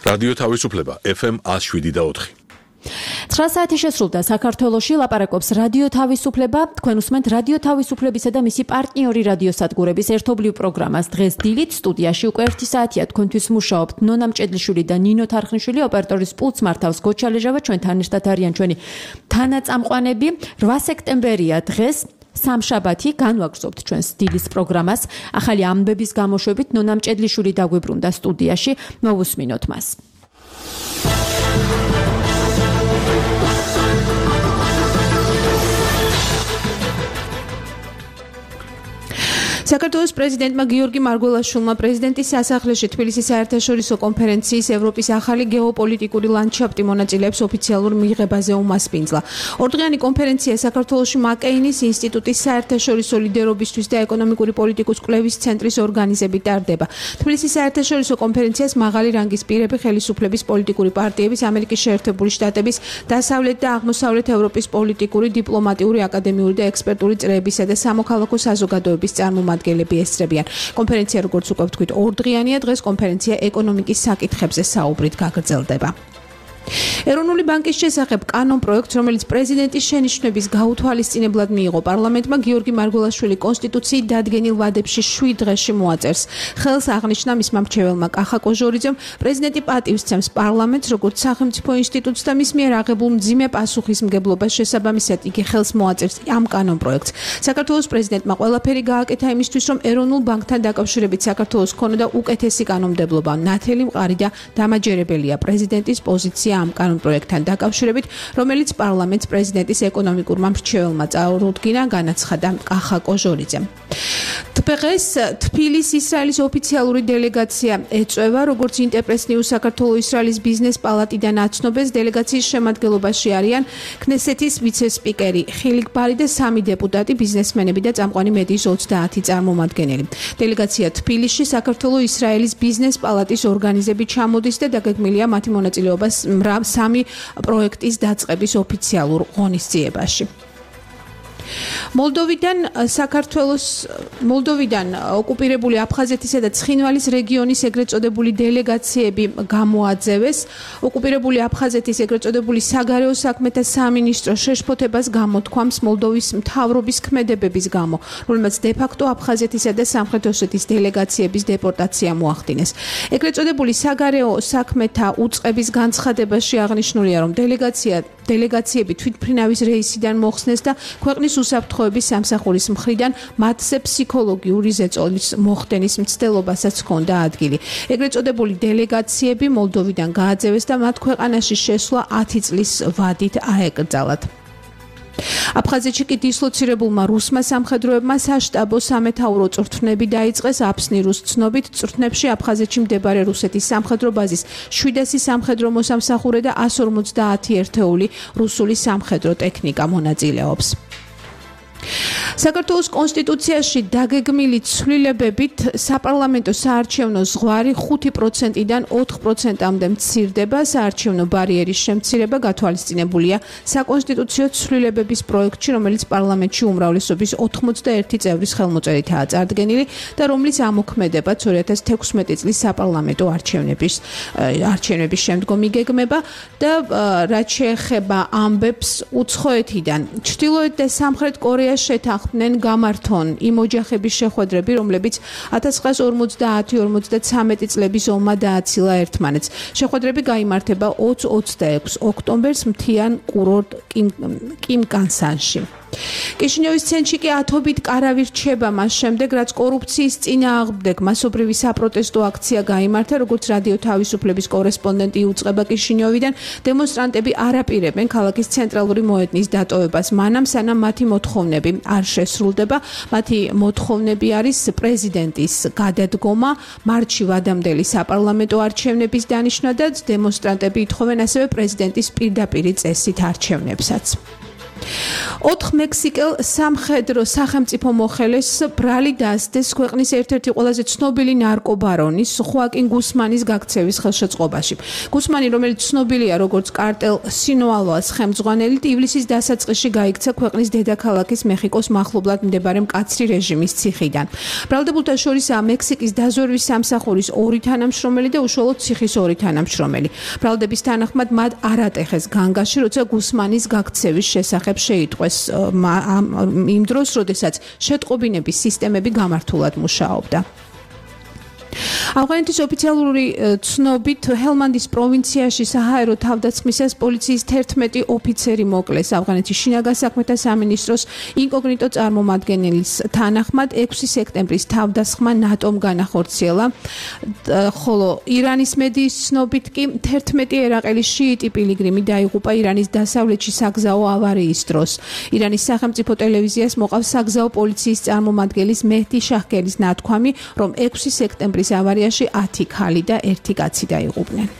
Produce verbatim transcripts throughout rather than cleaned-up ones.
რადიო თავისუფლება ეფ ემ one oh seven და four. ცხრა საათი შესრულდა საქართველოში ლაპარაკობს რადიო თავისუფლება. თქვენ უსმენთ რადიო თავისუფლებისა და მისი პარტნიორი რადიოსადგურების ერთობლივ პროგრამას. დღეს დილით სტუდიაში უკვე ერთი საათია თქვენთვის მუშაობთ ნონა მჭედლიშვილი და ნინო თარხნიშვილი. ოპერატორის პულტს მართავს გოჩა ლეჟავა. ჩვენთან ერთად არიან ჩვენი თანაწამყვანები. რვა სექტემბერია დღეს. სამშაბათი განვაგრძობთ ჩვენს დილის პროგრამას. ახალი ამბების გამოშვებით ნონა მჭედლიშვილი დაგვიბრუნდა სტუდიაში. მოვუსმინოთ მას. საქართველოს პრეზიდენტმა გიორგი მარგველაშვილმა პრეზიდენტის სასახლეში თბილისის საერთაშორისო კონფერენციის ევროპის ახალი გეოპოლიტიკური ლანდშაფტი მონაწილეებს ოფიციალურ მიღებაზე უმასპინძლა. ორდღიანი კონფერენცია საქართველოში მაკეინის ინსტიტუტის საერთაშორისო ლიდერობისთვის და ეკონომიკური პოლიტიკის კვლევის ცენტრის ორგანიზებით ტარდება. თბილისის საერთაშორისო კონფერენციას მაღალი რანგის პირები, ხელისუფლების პოლიტიკური პარტიების, ამერიკის შეერთებული შტატების, დასავლეთ და აღმოსავლეთ ევროპის პოლიტიკური, დიპლომატიური, აკადემიური და ექსპერტული წრეებისა და სამოქალაქო საზოგადოების წარმომადგენლები ესწრებიან. კონფერენცია, როგორც უკვე ვთქვით, ორდღიანია. დღეს კონფერენცია ეკონომიკის საკითხებზე საუბრით გაგრძელდება. ეროვნული ბანკის შესახებ კანონ პროექტს, რომელიც პრეზიდენტის შენიშვნების გაუთვალისწინებლად მიიღო პარლამენტმა, გიორგი მარგველაშვილი კონსტიტუციით დადგენილ ვადებში შვიდ დღეში მოაწერს. ხელს აღნიშნა მისმა მრჩეველმა კახა კოჟორიძემ, პრეზიდენტი პატივსცემს პარლამენტს როგორც სახელმწიფო ინსტიტუტს და მის მიერ აღებულ მძიმე პასუხისმგებლობას შესაბამისად იგი ხელს მოაწერს ამ კანონ პროექტს. საქართველოს პრეზიდენტმა ყველაფერი გააკეთა იმისთვის, რომ ეროვნულ ბანკთან დაკავშირებით საქართველოს ქონოდა უკეთესი კანონმდებლობა. ნათელი მყარი და დამაჯერებელია პრეზიდენტის პოზიცია ამ კანონ პროექტთან დაკავშირებით, რომელიც პარლამენტს პრეზიდენტის ეკონომიკურმა მრჩეველმა წარუდგინა, განაცხადა კახა კოჟორიძემ. დღეს თბილისის ისრაელის ოფიციალური დელეგაცია ეწევა, როგორც ინტერპრეს ნიუს საქართველოს ისრაელის ბიზნეს პალატიდან აცნობეს, დელეგაციის შემადგენლობაში არიან ქნესეთის ვიცე-სპიკერი ხილიკ ბარი და სამი დეპუტატი, ბიზნესმენები და წამყვანი მედიის ოცდაათი წარმომადგენელი. დელეგაცია თბილისში საქართველოს ისრაელის ბიზნეს პალატის ორგანიზებით ჩამოდის და დაგეგმილია მათი მონაწილეობა სამი პროექტის დაწყების ოფიციალურ ღონისძიებაში. მოლდოვიდან საქართველოს მოლდოვიდან ოკუპირებული აფხაზეთისა და ცხინვალის რეგიონის ეგრეთ წოდებული დელეგაციები გამოაძევეს. ოკუპირებული აფხაზეთის ეგრეთ წოდებული საგარეო საქმეთა სამინისტრო შეშფოთებას გამოთქვამს მოლდოვის მთავრობის ქმედებების გამო, რომელმაც დე-ფაქტო აფხაზეთისა და სამხრეთ ოსეთის დელეგაციების დეპორტაცია მოახდინეს. ეგრეთ წოდებული საგარეო საქმეთა უწყების განცხადებაში აღნიშნულია, რომ დელეგაცია დელეგაციები თვითმფრინავის რეისიდან მოხსნეს და ქვეყნის უსაფრთხოების სამსახურის მხრიდან მათზე ფსიქოლოგიური ზეწოლის მოხდენის მცდელობასაც ჰქონდა ადგილი. ეგრეთ წოდებული დელეგაციები მოლდოვიდან გააძევეს და მათ ქვეყანაში შესვლა ათი წლის ვადით აეკრძალათ. აფხაზეთში კი დისლოცირებულმა რუსმა სამხედროებმა საშტაბო სამეთაურო წვრთნები დაიწყეს. აფსნირუს ცნობით, წვრთნებში აფხაზეთში მდებარე რუსეთის სამხედრო ბაზის შვიდასი სამხედრო მოსამსახურე და one forty ერთეული რუსული სამხედრო ტექნიკა მონაწილეობს. საქართველოს კონსტიტუციაში დაგეგმილი ცვლილებებით საპარლამენტო საარჩევნო ზღვარი ხუთი პროცენტიდან ოთხ პროცენტამდე მცირდება. საარჩევნო ბარიერის შემცირება გათვალისწინებულია საკონსტიტუციო ცვლილებების პროექტში, რომელიც პარლამენტში უმრავლესობის ოთხმოცდაერთი წევრის ხელმოწერითაა წარდგენილი და რომლის ამოქმედებაც ორი ათას თექვსმეტი წლის საპარლამენტო არჩევნების არჩევნების შემდგომ იგეგმება და რაც შეეხება ამბებს უცხოეთიდან, ჩრდილოეთ და სამხრეთ კორეა შეთანხმდნენ გამართონ იმ ოჯახების შეხვედრები, რომლებიც ათას ცხრაას ორმოცდაათი ორმოცდაცამეტი წლების ომმა დააცილა ერთმანეთს. შეხვედრები გაიმართება ოცი ოცდაექვსი ოქტომბერს მთიან კურორტ კიმკანსანში. კიშინიოვის ცენტრში კი ათობით კარავი რჩება მას შემდეგ, რაც კორუფციის წინააღმდეგ მასობრივი საპროტესტო აქცია გაიმართა, როგორც რადიო თავისუფლების კორესპონდენტი იუწყება კიშინიოვიდან. დემონსტრანტები არ აპირებენ ქალაქის ცენტრალური მოედნის დატოვებას, მანამ სანამ მათი მოთხოვნები არ შესრულდება. მათი მოთხოვნები არის პრეზიდენტის გადადგომა, მარტში ვადამდელი საპარლამენტო არჩევნების დანიშვნა და დემონსტრანტები ითხოვენ ასევე პრეზიდენტის პირდაპირი წესით არჩევნებსაც. ოთხ მექსიკელ სამხედრო სახელმწიფო მოხელეს ბრალი დასდეს ქვეყნის ერთ-ერთი ყველაზე ცნობილი ნარკობარონის ხუაკინ გუსმანის გაქცევის ხელშეწყობაში. გუსმანი, რომელიც ცნობილია როგორც კარტელ სინოალოას ხელმძღვანელი, ივლისის დასაწყისში გაიქცა ქვეყნის დედაქალაქის მეხიკოს მახლობლად მდებარე მკაცრი რეჟიმის ციხიდან. ბრალდებულთა შორისაა მექსიკის დაზვერვის სამსახურის ორი თანამშრომელი და უშუალოდ ციხის ორი თანამშრომელი. ბრალდების თანახმად მათ არ ატეხეს განგაში, როცა გუსმანის გაქცევის შესახებ შეიტყვეს იმ დროს, როდესაც შეტყობინების სისტემები გამართულად მუშაობდა. ავღანეთის ოფიციალური ცნობით ჰელმანდის პროვინციაში საჰაერო თავდასხმისას პოლიციის თერთმეტი ოფიცერი მოკლეს. ავღანეთის შინაგან საქმეთა სამინისტროს ინკოგნიტო წარმომადგენლის თანახმად ექვსი სექტემბრის თავდასხმა ნატომ განახორციელა, ხოლო ირანის მედიის ცნობით კი თერთმეტი ერაყელი შიიტი პილიგრიმი დაიღუპა ირანის დასავლეთში საგზაო ავარიის დროს. ირანის სახელმწიფო ტელევიზიას მოყავს საგზაო პოლიციის წარმომადგენლის მეჰდი შაჰგელის ნათქვამი, რომ ექვსი სექტემბრის ავარიაში ათი ქალი და ერთი კაცი დაიღუპნენ.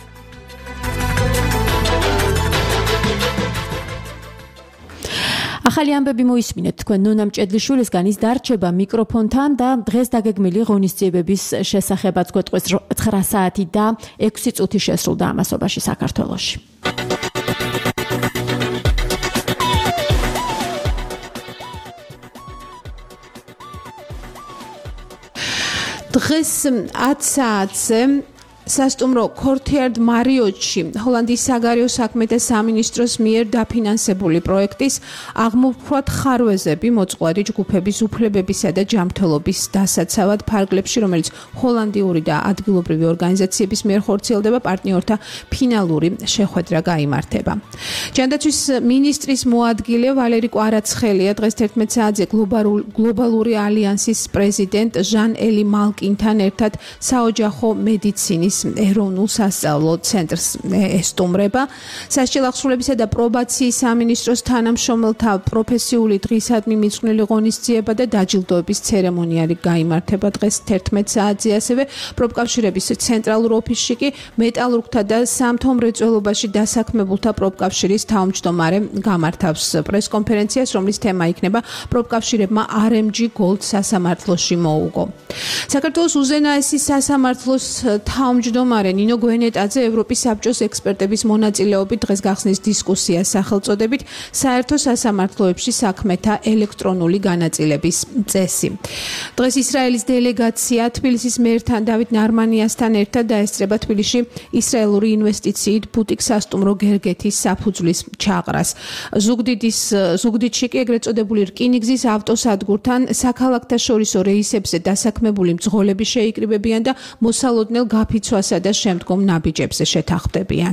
ახალი ამბები მოისმინეთ თქვენ ნონა მჭედლიშვილისგან, ის დარჩება მიკროფონთან და დღეს დაგეგმილი ღონისძიებების შესახებაც გვეტყვის ცხრა საათი და ექვსი წუთი შესრულდა ამასობაში საქართველოში. დღეს ათ საათზე სასტუმრო Courtyard Marriott-ში ჰოლანდიის საგარეო საქმეთა სამინისტროს მიერ დაფინანსებული პროექტის აღმოფხვად ხარვეზები მოწყვლადი ჯგუფების უფლებებისა და ჯანმრთელობის დასაცავად ფარგლებში, რომელიც ჰოლანდიური და ადგილობრივი ორგანიზაციების მიერ ხორციელდება, პარტნიორთა ფინალური შეხვედრა გაიმართება. ჯანდაცვის მინისტრის მოადგილე ვალერი კვარაცხელია დღეს თერთმეტ საათზე გლობალური ალიანსის პრეზიდენტ ჟან-ელი მალკინთან ერთად საოჯახო მედიცინის ეროვნულ სასწავლო ცენტრს ესტუმრება. სასჯელ აღსრულებისა და პრობაციის სამინისტროს თანამშრომელთა პროფესიული დღისადმი მიძღვნილი ღონისძიება და დაჯილდოების ცერემონიალი გაიმართება დღეს თერთმეტ საათზე. ასევე პროფკავშირების ცენტრალურ ოფისში კი მეტალურგთა და სამთო მრეწველობაში დასაქმებულთა პროფკავშირის თავმჯდომარე გამართავს პრესკონფერენციას, რომლის თემა იქნება პროფკავშირებმა არ ემ ჯი Gold სასამართლოში მოუგო. საქართველოს უზენაესი სასამართლოს თავმჯდომარე ნინო გვენეტაძე ევროპის საბჭოს ექსპერტების მონაწილეობით დღეს გახსნის დისკუსიას სახელწოდებით საერთო სასამართლოებში საქმეთა ელექტრონული განაწილების წესი. დღეს ისრაელის დელეგაცია თბილისის მერთან დავით ნარმანიასთან ერთად დაესწრება თბილისში ისრაელური ინვესტიციით ბუტიკ სასტუმრო გერგეთის საფუძვლის ჩაყრას. ზუგდიდის ზუგდიდში კი ეგრეთ წოდებული რკინიგზის ავტოსადგურთან საქალაქთა შორისო რეისებზე დასაქმებული მძღოლები შეიკრიბებიან და მოსალოდნელ გაფიცვასა და შემდგომ ნაბიჯებზე შეთანხმდებიან.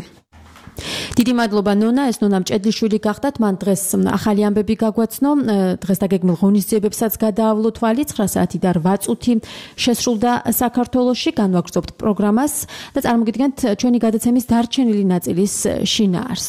დიდი მადლობა ნონა, ეს ნონა მჭედლიშვილი გახდათ. მან დღეს ახალი ამბები გაგვაცნო. დღეს დაგეგმილ ღონისძიებებსაც გადაავლო თვალი. ცხრა საათი და რვა წუთი შესრულდა საქართველოში. განვაგრძობთ პროგრამას და წარმოგიდგენთ ჩვენი გადაცემის დარჩენილი ნაწილის შინაარსს.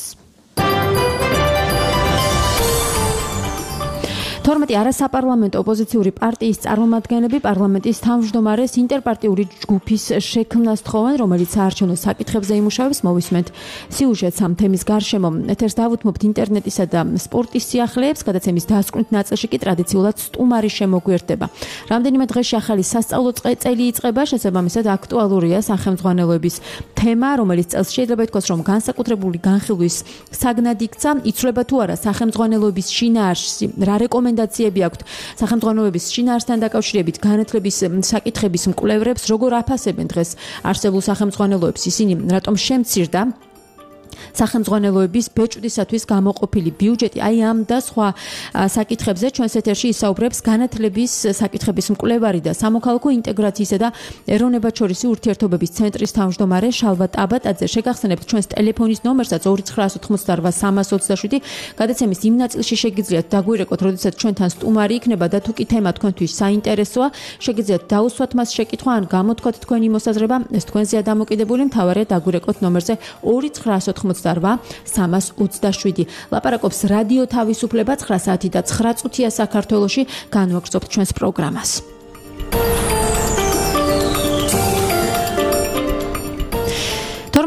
თორმეტი არასაპარლამენტო ოპოზიციური პარტიის წარმომადგენლები პარლამენტის თავმჯდომარეს ინტერპარტიული ჯგუფის შექმნას თხოვენ, რომელიც საარჩევნო საკითხებზე იმუშავებს. მოვისმენთ სიუჟეტს ამ თემის გარშემო. ეთერს დავუთმობთ ინტერნეტისა და სპორტის სიახლეებს. გადაცემის დასკვნით ნაწილში კი ტრადიციულად სტუმარი შემოგვიერთდება. რამდენიმე დღეში ახალი სასწავლო წელი იწყება, შესაბამისად აქტუალურია სახელმძღვანელოების თემა, რომელიც წელს შეიძლება ითქვას, რომ განსაკუთრებული განხილვის საგნად იქცა. იცვლება თუ არა სახელმძღვანელოების შინაარსი, რა რეკომენდაციები აქვთ სახელმძღვანელოების შინაარსთან დაკავშირებით განათლების საკითხების მკვლევრებს, როგორ აფასებენ დღეს არსებულ სახელმძღვანელოებს, ისინი რატომ შემცირდა სახელმძღვანელოების ბეჭდვისათვის გამოყოფილი ბიუჯეტი. აი ამ და სხვა საკითხებზე ჩვენს ეთერში ისაუბრებს განათლების საკითხების მკვლევარი და სამოქალაქო ინტეგრაციისა და ეროვნებათშორისი ურთიერთობების ცენტრის თავმჯდომარე შალვა ტაბატაძე. შეგახსენებთ ჩვენს ტელეფონის ნომერსაც ორი ცხრა ოთხმოცდაოთხი სამას ოცდაშვიდი. გადაცემის იმ ნაწილში შეგიძლიათ დაგვირეკოთ, როდესაც ჩვენთან სტუმარი იქნება და თუ კი თემა თქვენთვის საინტერესოა, შეგიძლიათ დაუსვათ მას შეკითხვა ან გამოთქვათ თქვენი მოსაზრება. ეს თქვენზეა დამოკიდებული. მთავარია დაგვირეკოთ ნომერზე ორი ცხრა ოთხმოცდაოთხი სამას ოცდაშვიდი. ლაპარაკობს რადიო თავისუფლება. ცხრა საათი და ცხრა წუთია საქართველოში. განვაგრძობთ ჩვენს პროგრამას.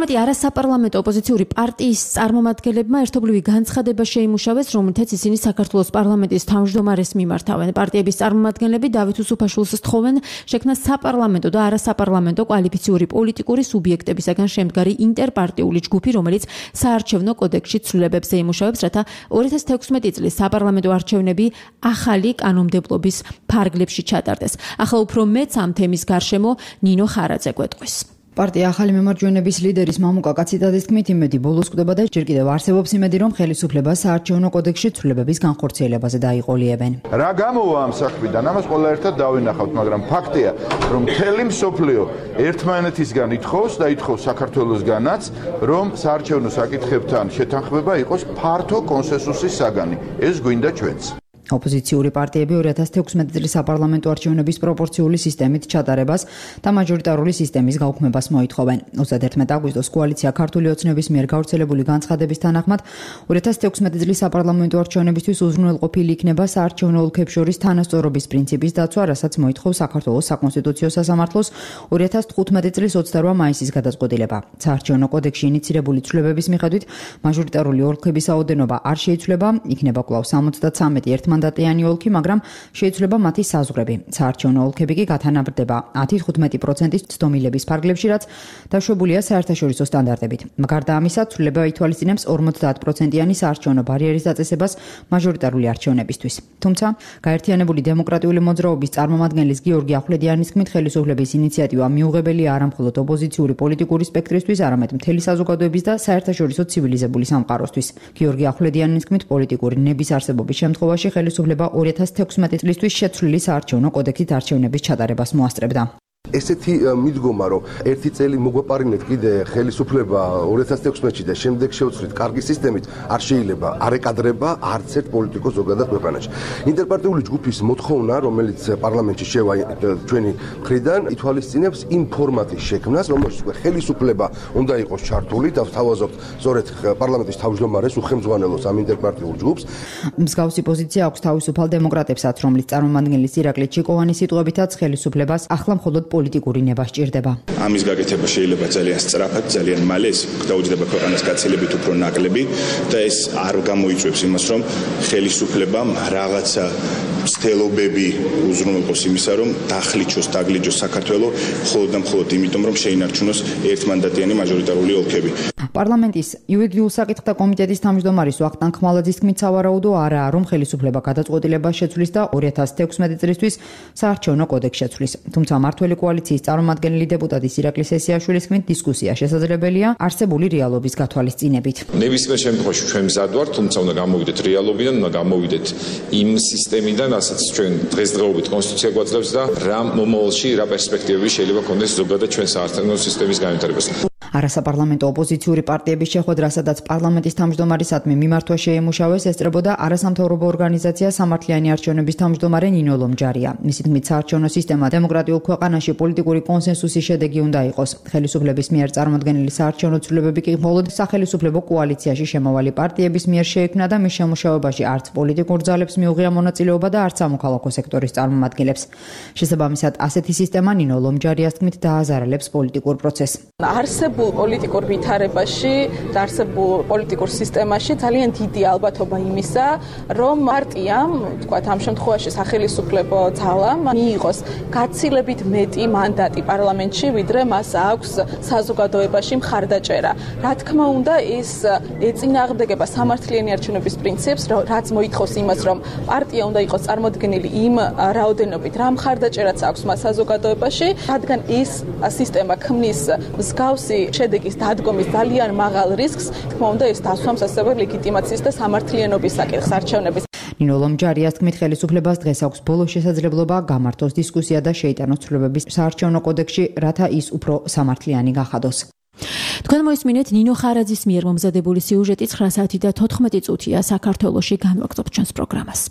ამიტი არასაპარლამენტო ოპოზიციური პარტიის წარმომადგენლებმა ერთობლივი განცხადება შეიმუშავეს, რომელთაც ისინი საქართველოს პარლამენტის თავმჯდომარეს მიმართავენ. პარტიების წარმომადგენლები დავით უსუფაშვილს სთხოვენ შექმნას საპარლამენტო და არასაპარლამენტო კვალიფიციური პოლიტიკური სუბიექტებისაგან შემდგარი ინტერპარტიული ჯგუფი, რომელიც საარჩევნო კოდექსში ცვლილებებს ეიმუშავებს, რათა ორი ათას თექვსმეტი წლის საპარლამენტო არჩევნები ახალი კანონმდებლობის ფარგლებში ჩატარდეს. ახლა უფრო მეც ამ თემის გარშემო ნინო ხარაძე გვეტყვის. პარტია ახალი მემარჯვენების ლიდერის მამუკა კაციდაძის თქმით, იმედი ბოლოს კვდება და ჯერ კიდევ არსებობს იმედი, რომ ხელისუფლება საარჩევნო კოდექსში ცვლილებების განხორციელებაზე დაიყოლიებენ. რა გამოვა ამ საქმიდან? ამას ყველა ერთად დავინახავთ, მაგრამ ფაქტია, რომ მთელი მსოფლიო ერთმანეთისგან ითხოვს და ითხოვს საქართველოსგანაც, რომ საარჩევნო საკითხებთან შეთანხმება იყოს ფართო კონსენსუსის საგანი. ეს გვინდა ჩვენც. ოპოზიციური პარტიები ორი ათას თექვსმეტი წლის საპარლამენტო არჩევნების პროპორციული სისტემით ჩატარებას და მაჟორიტარული სისტემის გაუქმებას მოითხოვენ. ოცდაერთმეტი აგვისტოს კოალიცია ქართული ოცნების მიერ გავრცელებული განცხადების თანახმად ორი ათას თექვსმეტი წლის საპარლამენტო არჩევნებისთვის უზრუნველყოფილი იქნება საარჩევნო ოლქებს შორის თანასწორობის პრინციპის დაცვა, რასაც მოითხოვს საქართველოს საკონსტიტუციო სასამართლოს ორი ათას თხუთმეტი წლის ოცდარვა მაისის გადაწყვეტილება. საარჩევნო კოდექსში ინიცირებული ცვლილებების მიხედვით მაჟორიტარული ოლქების რაოდენობა არ შეიცვლება, იქნება კვლავ სამოცდათვრამეტი ერთმანდატიანი ოლქი, მაგრამ შეიცვლება მათი საზღვრები. საარჩევნო ოლქები კი გათანაბრდება ათი თხუთმეტი პროცენტის ცდომილების ფარგლებში, რაც დაშვებულია საერთაშორისო სტანდარტებით. გარდა ამისა, ცვლილება ითვალისწინებს ორმოცდაათ პროცენტიანი საარჩევნო ბარიერის დაწესებას მაჟორიტარული არჩევნებისთვის. თუმცა, გაერთიანებული დემოკრატიული მოძრაობის წარმომადგენლის გიორგი ახვლედიანის თქმით, ხელისუფლების ინიციატივა მიუღებელია არა მხოლოდ ოპოზიციური პოლიტიკური სპექტრისთვის, არამედ მთელი საზოგადოების და საერთაშორისო ცივილიზებული სამყაროსთვის. გიორგი ახვლედიანის თქმით, პოლიტიკური ნების არსებობის შემთხვევაში ხელისუფლება ორი ათას თექვსმეტი წლისთვის შეცვლილი საარჩევნო კოდექსით არჩევნების ჩატარებას მოასწრებდა. ესეთი მიდგომა, რომ ერთი წელი მოგვეპარინეთ კიდე ხელისუფლება ორი ათას თექვსმეტში და შემდეგ შევცვლით კარგი სისტემით, არ შეიძლება არ ეკადრება არც ერთ პოლიტიკოს ზოგადად ქვეყანაში. ინტერპარტიული ჯგუფის მოთხოვნა, რომელიც პარლამენტში შევა ჩვენი მხრიდან, ითვალისწინებს იმ ფორმატის შექმნას, რომელშიც ხელისუფლება უნდა იყოს ჩართული და ვთავაზობთ სწორედ პარლამენტის თავმჯდომარეს უხელმძღვანელოს ამ ინტერპარტიულ ჯგუფს. მსგავსი პოზიცია აქვს თავისუფალ დემოკრატებსაც, რომლის წარმომადგენლის ირაკლი ჩიკოვანის სიტყვებითაც ხელისუფლებას ახლა მხოლოდ პოლიტიკური ნება სჭირდება. ამის გაკეთება შეიძლება ძალიან სწრაფად, ძალიან მალე, ეს დაუჯდება ქვეყანას გაცილებით უფრო ნაკლები და ეს არ გამოიწვევს იმას, რომ ხელისუფლებამ რაღაცა ცდილობები უზრუნველყოს იმისა, რომ დახლიჩოს, დაგლიჯოს საქართველოს მხოლოდ და მხოლოდ იმიტომ, რომ შეინარჩუნოს ერთმანდატიანი მაჟორიტარული ოლქები. პარლამენტის იურიდიულ საკითხთა კომიტეტის თავმჯდომარის ვახტანგ ხმალაძის თქმით, სავარაუდო არაა, რომ ხელისუფლება გადაწყვეტილებას შეცვლის და ორი ათას თექვსმეტი წლისთვის საარჩევნო კოდექსს შეცვლის. თუმცა მართველი კოალიციის წარმომადგენელი დეპუტატის ირაკლი სესიაშვილის თქმით, დისკუსია შესაძლებელია არსებული რეალობის გათვალისწინებით. ნებისმიერ შემთხვევაში ჩვენ მზად ვართ, თუმცა უნდა გამოვიდეთ რეალობიდან, უნდა გამოვიდეთ იმ სისტემიდან, რასაც ჩვენ დღესდღეობით კონსტიტუცია გვაძლევს და რა მომავალში რა პერსპექტივები შეიძლება ქონდეს ზოგადად ჩვენ საარჩევნო სისტემის განვითარებას. არასაპარლამენტო ოპოზიციური პარტიების შეხვედრა, სადაც პარლამენტის თავმჯდომარისადმი მიმართვა შეემუშავეს, ესწრებოდა არასამთავრობო ორგანიზაცია სამართლიანი არჩევნების თავმჯდომარე ნინო ლომჯარია. მისი თქმით, საარჩევნო სისტემა დემოკრატიულ ქვეყანაში პოლიტიკური კონსენსუსის შედეგი უნდა იყოს. ხელისუფლების მიერ წარმოდგენილი საარჩევნო ცვლილებები კი მხოლოდ სახელისუფლებო კოალიციაში შემავალი პარტიების მიერ შეიქმნა და მის შემუშავებაში არც პოლიტიკურ ძალებს მიუღია მონაწილეობა და არც სამოქალაქო სექტორის წარმომადგენლებს. შესაბამისად, ასეთი სისტემა ნინო ლომჯარიას თქმით დააზარალებს პოლიტიკურ პროცესს. არსებულ პოლიტიკურ ვითარებაში და არსებულ პოლიტიკურ სისტემაში ძალიან დიდი ალბათობა იმისა, რომ პარტიამ, თქვათ ამ შემთხვევაში სახელისუფლებო ძალამ მიიღოს გაცილებით მეტი მანდატი პარლამენტში, ვიდრე მას აქვს საზოგადოებაში მხარდაჭერა. რა თქმა უნდა, ეს ეწინააღმდეგება სამართლიანი არჩევნების პრინციპს, რაც მოითხოვს იმას, რომ პარტია უნდა იყოს წარმოდგენილი იმ რაოდენობით, რა მხარდაჭერაც აქვს მას საზოგადოებაში, რადგან ეს სისტემა ქმნის მსგავსი შედეგის დადგომის ძალიან მაღალ რისკს, თქმა უნდა, ეს დასვამს ასევე ლეგიტიმაციის და სამართლიანობის საკითხს არჩევნების. ნინო ლომჯარიას თქმით, ხელისუფლებას დღეს აქვს ბოლო შესაძლებლობა გამართოს დისკუსია და შეიტანოს ცვლილებების საარჩევნო კოდექსში, რათა ის უფრო სამართლიანი გახადოს. თქვენ მოისმინეთ ნინო ხარაძის მიერ მომზადებული სიუჟეტი ცხრა საათი და თოთხმეტი წუთია საქართველოში განვაგრძობთ ჩვენს პროგრამას.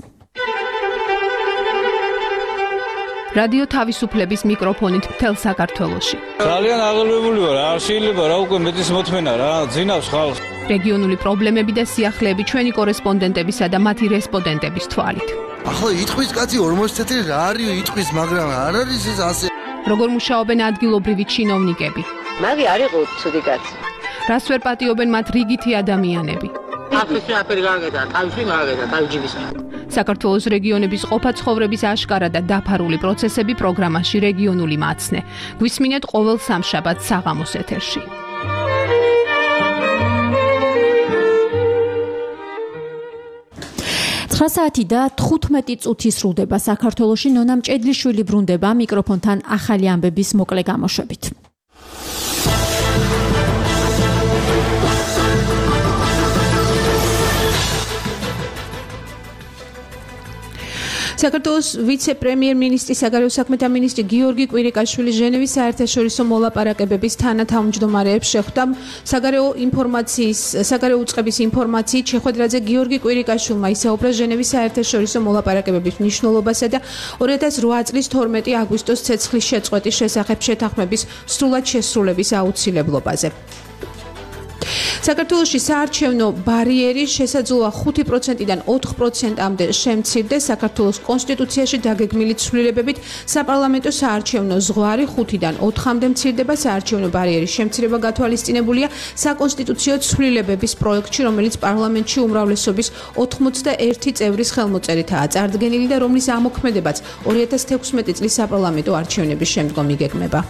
რადიო თავისუფლების მიკროფონით მთელ საქართველოში. ძალიან აღელვებული ვარ, არ შეიძლება რა უკვე მეტის მოთმენა რა, ძინავს ხალხს. რეგიონული პრობლემები და სიახლეები ჩვენი კორესპონდენტებისა და მათი რესპონდენტების თვალით. ახლა იტყვის კაცი ორმოცი წელი რა არის იტყვის, მაგრამ არ არის ეს ასე. როგორ მუშაობენ ადგილობრივი ჩინოვნიკები? მაგი არ იყო ცუდი კაცი. რას ვერ პატიობენ მათ რიგითი ადამიანები? აფრიკაში აფერი გააკეთა, თავში გააკეთა, თავჯიბის. საქართველოს რეგიონების ყოფა-ცხოვრების აშკარა და დაფარული პროცესები პროგრამაში რეგიონული მაცნე. გვისმინეთ ყოველ სამშაბათს საღამოს ეთერში. ცხრა საათი და თხუთმეტი წუთი სრულდება საქართველოში. ნონა მჭედლიშვილი ბრუნდება მიკროფონთან ახალი ამბების მოკლე გამოშვებით. საქართველოს ვიცე-პრემიერ-მინისტრი საგარეო საქმეთა მინისტრი გიორგი კვირიკაშვილი ჟენევის საერთაშორისო მოლაპარაკებების თანათავმჯდომარეებს შეხვდა. საგარეო ინფორმაციის საგარეო უწყების ინფორმაციით შეხვედრაზე გიორგი კვირიკაშვილმა ისაუბრა ჟენევის საერთაშორისო მოლაპარაკებების მნიშვნელობასა და ორი ათას რვა წლის თორმეტი აგვისტოს ცეცხლის შეწყვეტის შესახებ შეთანხმების სრულად შესრულების აუცილებლობაზე. საქართველოში საარჩევნო ბარიერი შესაძლოა ხუთი პროცენტიდან ოთხ პროცენტამდე შემცირდეს. საქართველოს კონსტიტუციაში დაგეგმილი ცვლილებებით საპარლამენტო საარჩევნო ზღვარი ხუთიდან ოთხამდე მცირდება. საარჩევნო ბარიერის შემცირება გათვალისწინებულია საკონსტიტუციო ცვლილებების პროექტში, რომელიც პარლამენტში უმრავლესობის ოთხმოცდაერთი წევრის ხელმოწერითაა წარდგენილი და რომლის ამოქმედებაც ორი ათას თექვსმეტი წლის საპარლამენტო არჩევნების შემდგომ იგეგმება.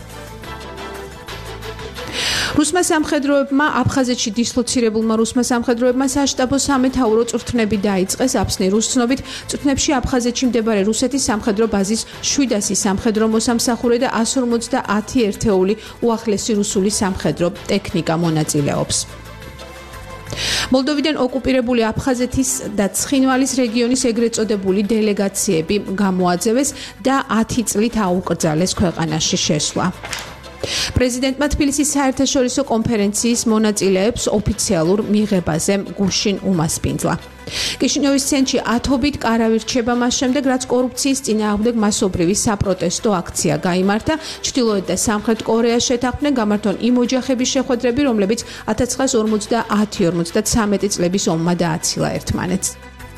რუსმა სამხედროებმა აფხაზეთში დისლოცირებულმა რუსმა სამხედროებმა საშტაბო სამეთაურო წვრთნები დაიწყეს. აფსნი რუს ცნობით წვრთნებში აფხაზეთში მდებარე რუსეთის სამხედრო ბაზის შვიდასი სამხედრო მოსამსახურე და ასი ორმოცდაათი ერთეული უახლესი რუსული სამხედრო ტექნიკა მონაწილეობს. მოლდოვიდან ოკუპირებული აფხაზეთის და ცხინვალის რეგიონის ეგრეთ წოდებული დელეგაციები გამოაძევეს და ათი წლით აუკრძალეს ქვეყანაში შესვლა. პრეზიდენტმა თბილისის საერთაშორისო კონფერენციის მონაწილეებს ოფიციალურ მიღებაზე გუშინ უმასპინძლა. კიშინიოვის ცენტრში ათობით კარავი რჩება მას შემდეგ, რაც კორუფციის წინააღმდეგ მასობრივი საპროტესტო აქცია გაიმართა. ჩრდილოეთ და სამხრეთ კორეას შეთანხმდნენ გამართონ იმ ოჯახების შეხვედრები, რომლებიც ათას ცხრაას ორმოცდაათი ორმოცდათვრამეტი წლების ომმა დააცილა ერთმანეთს.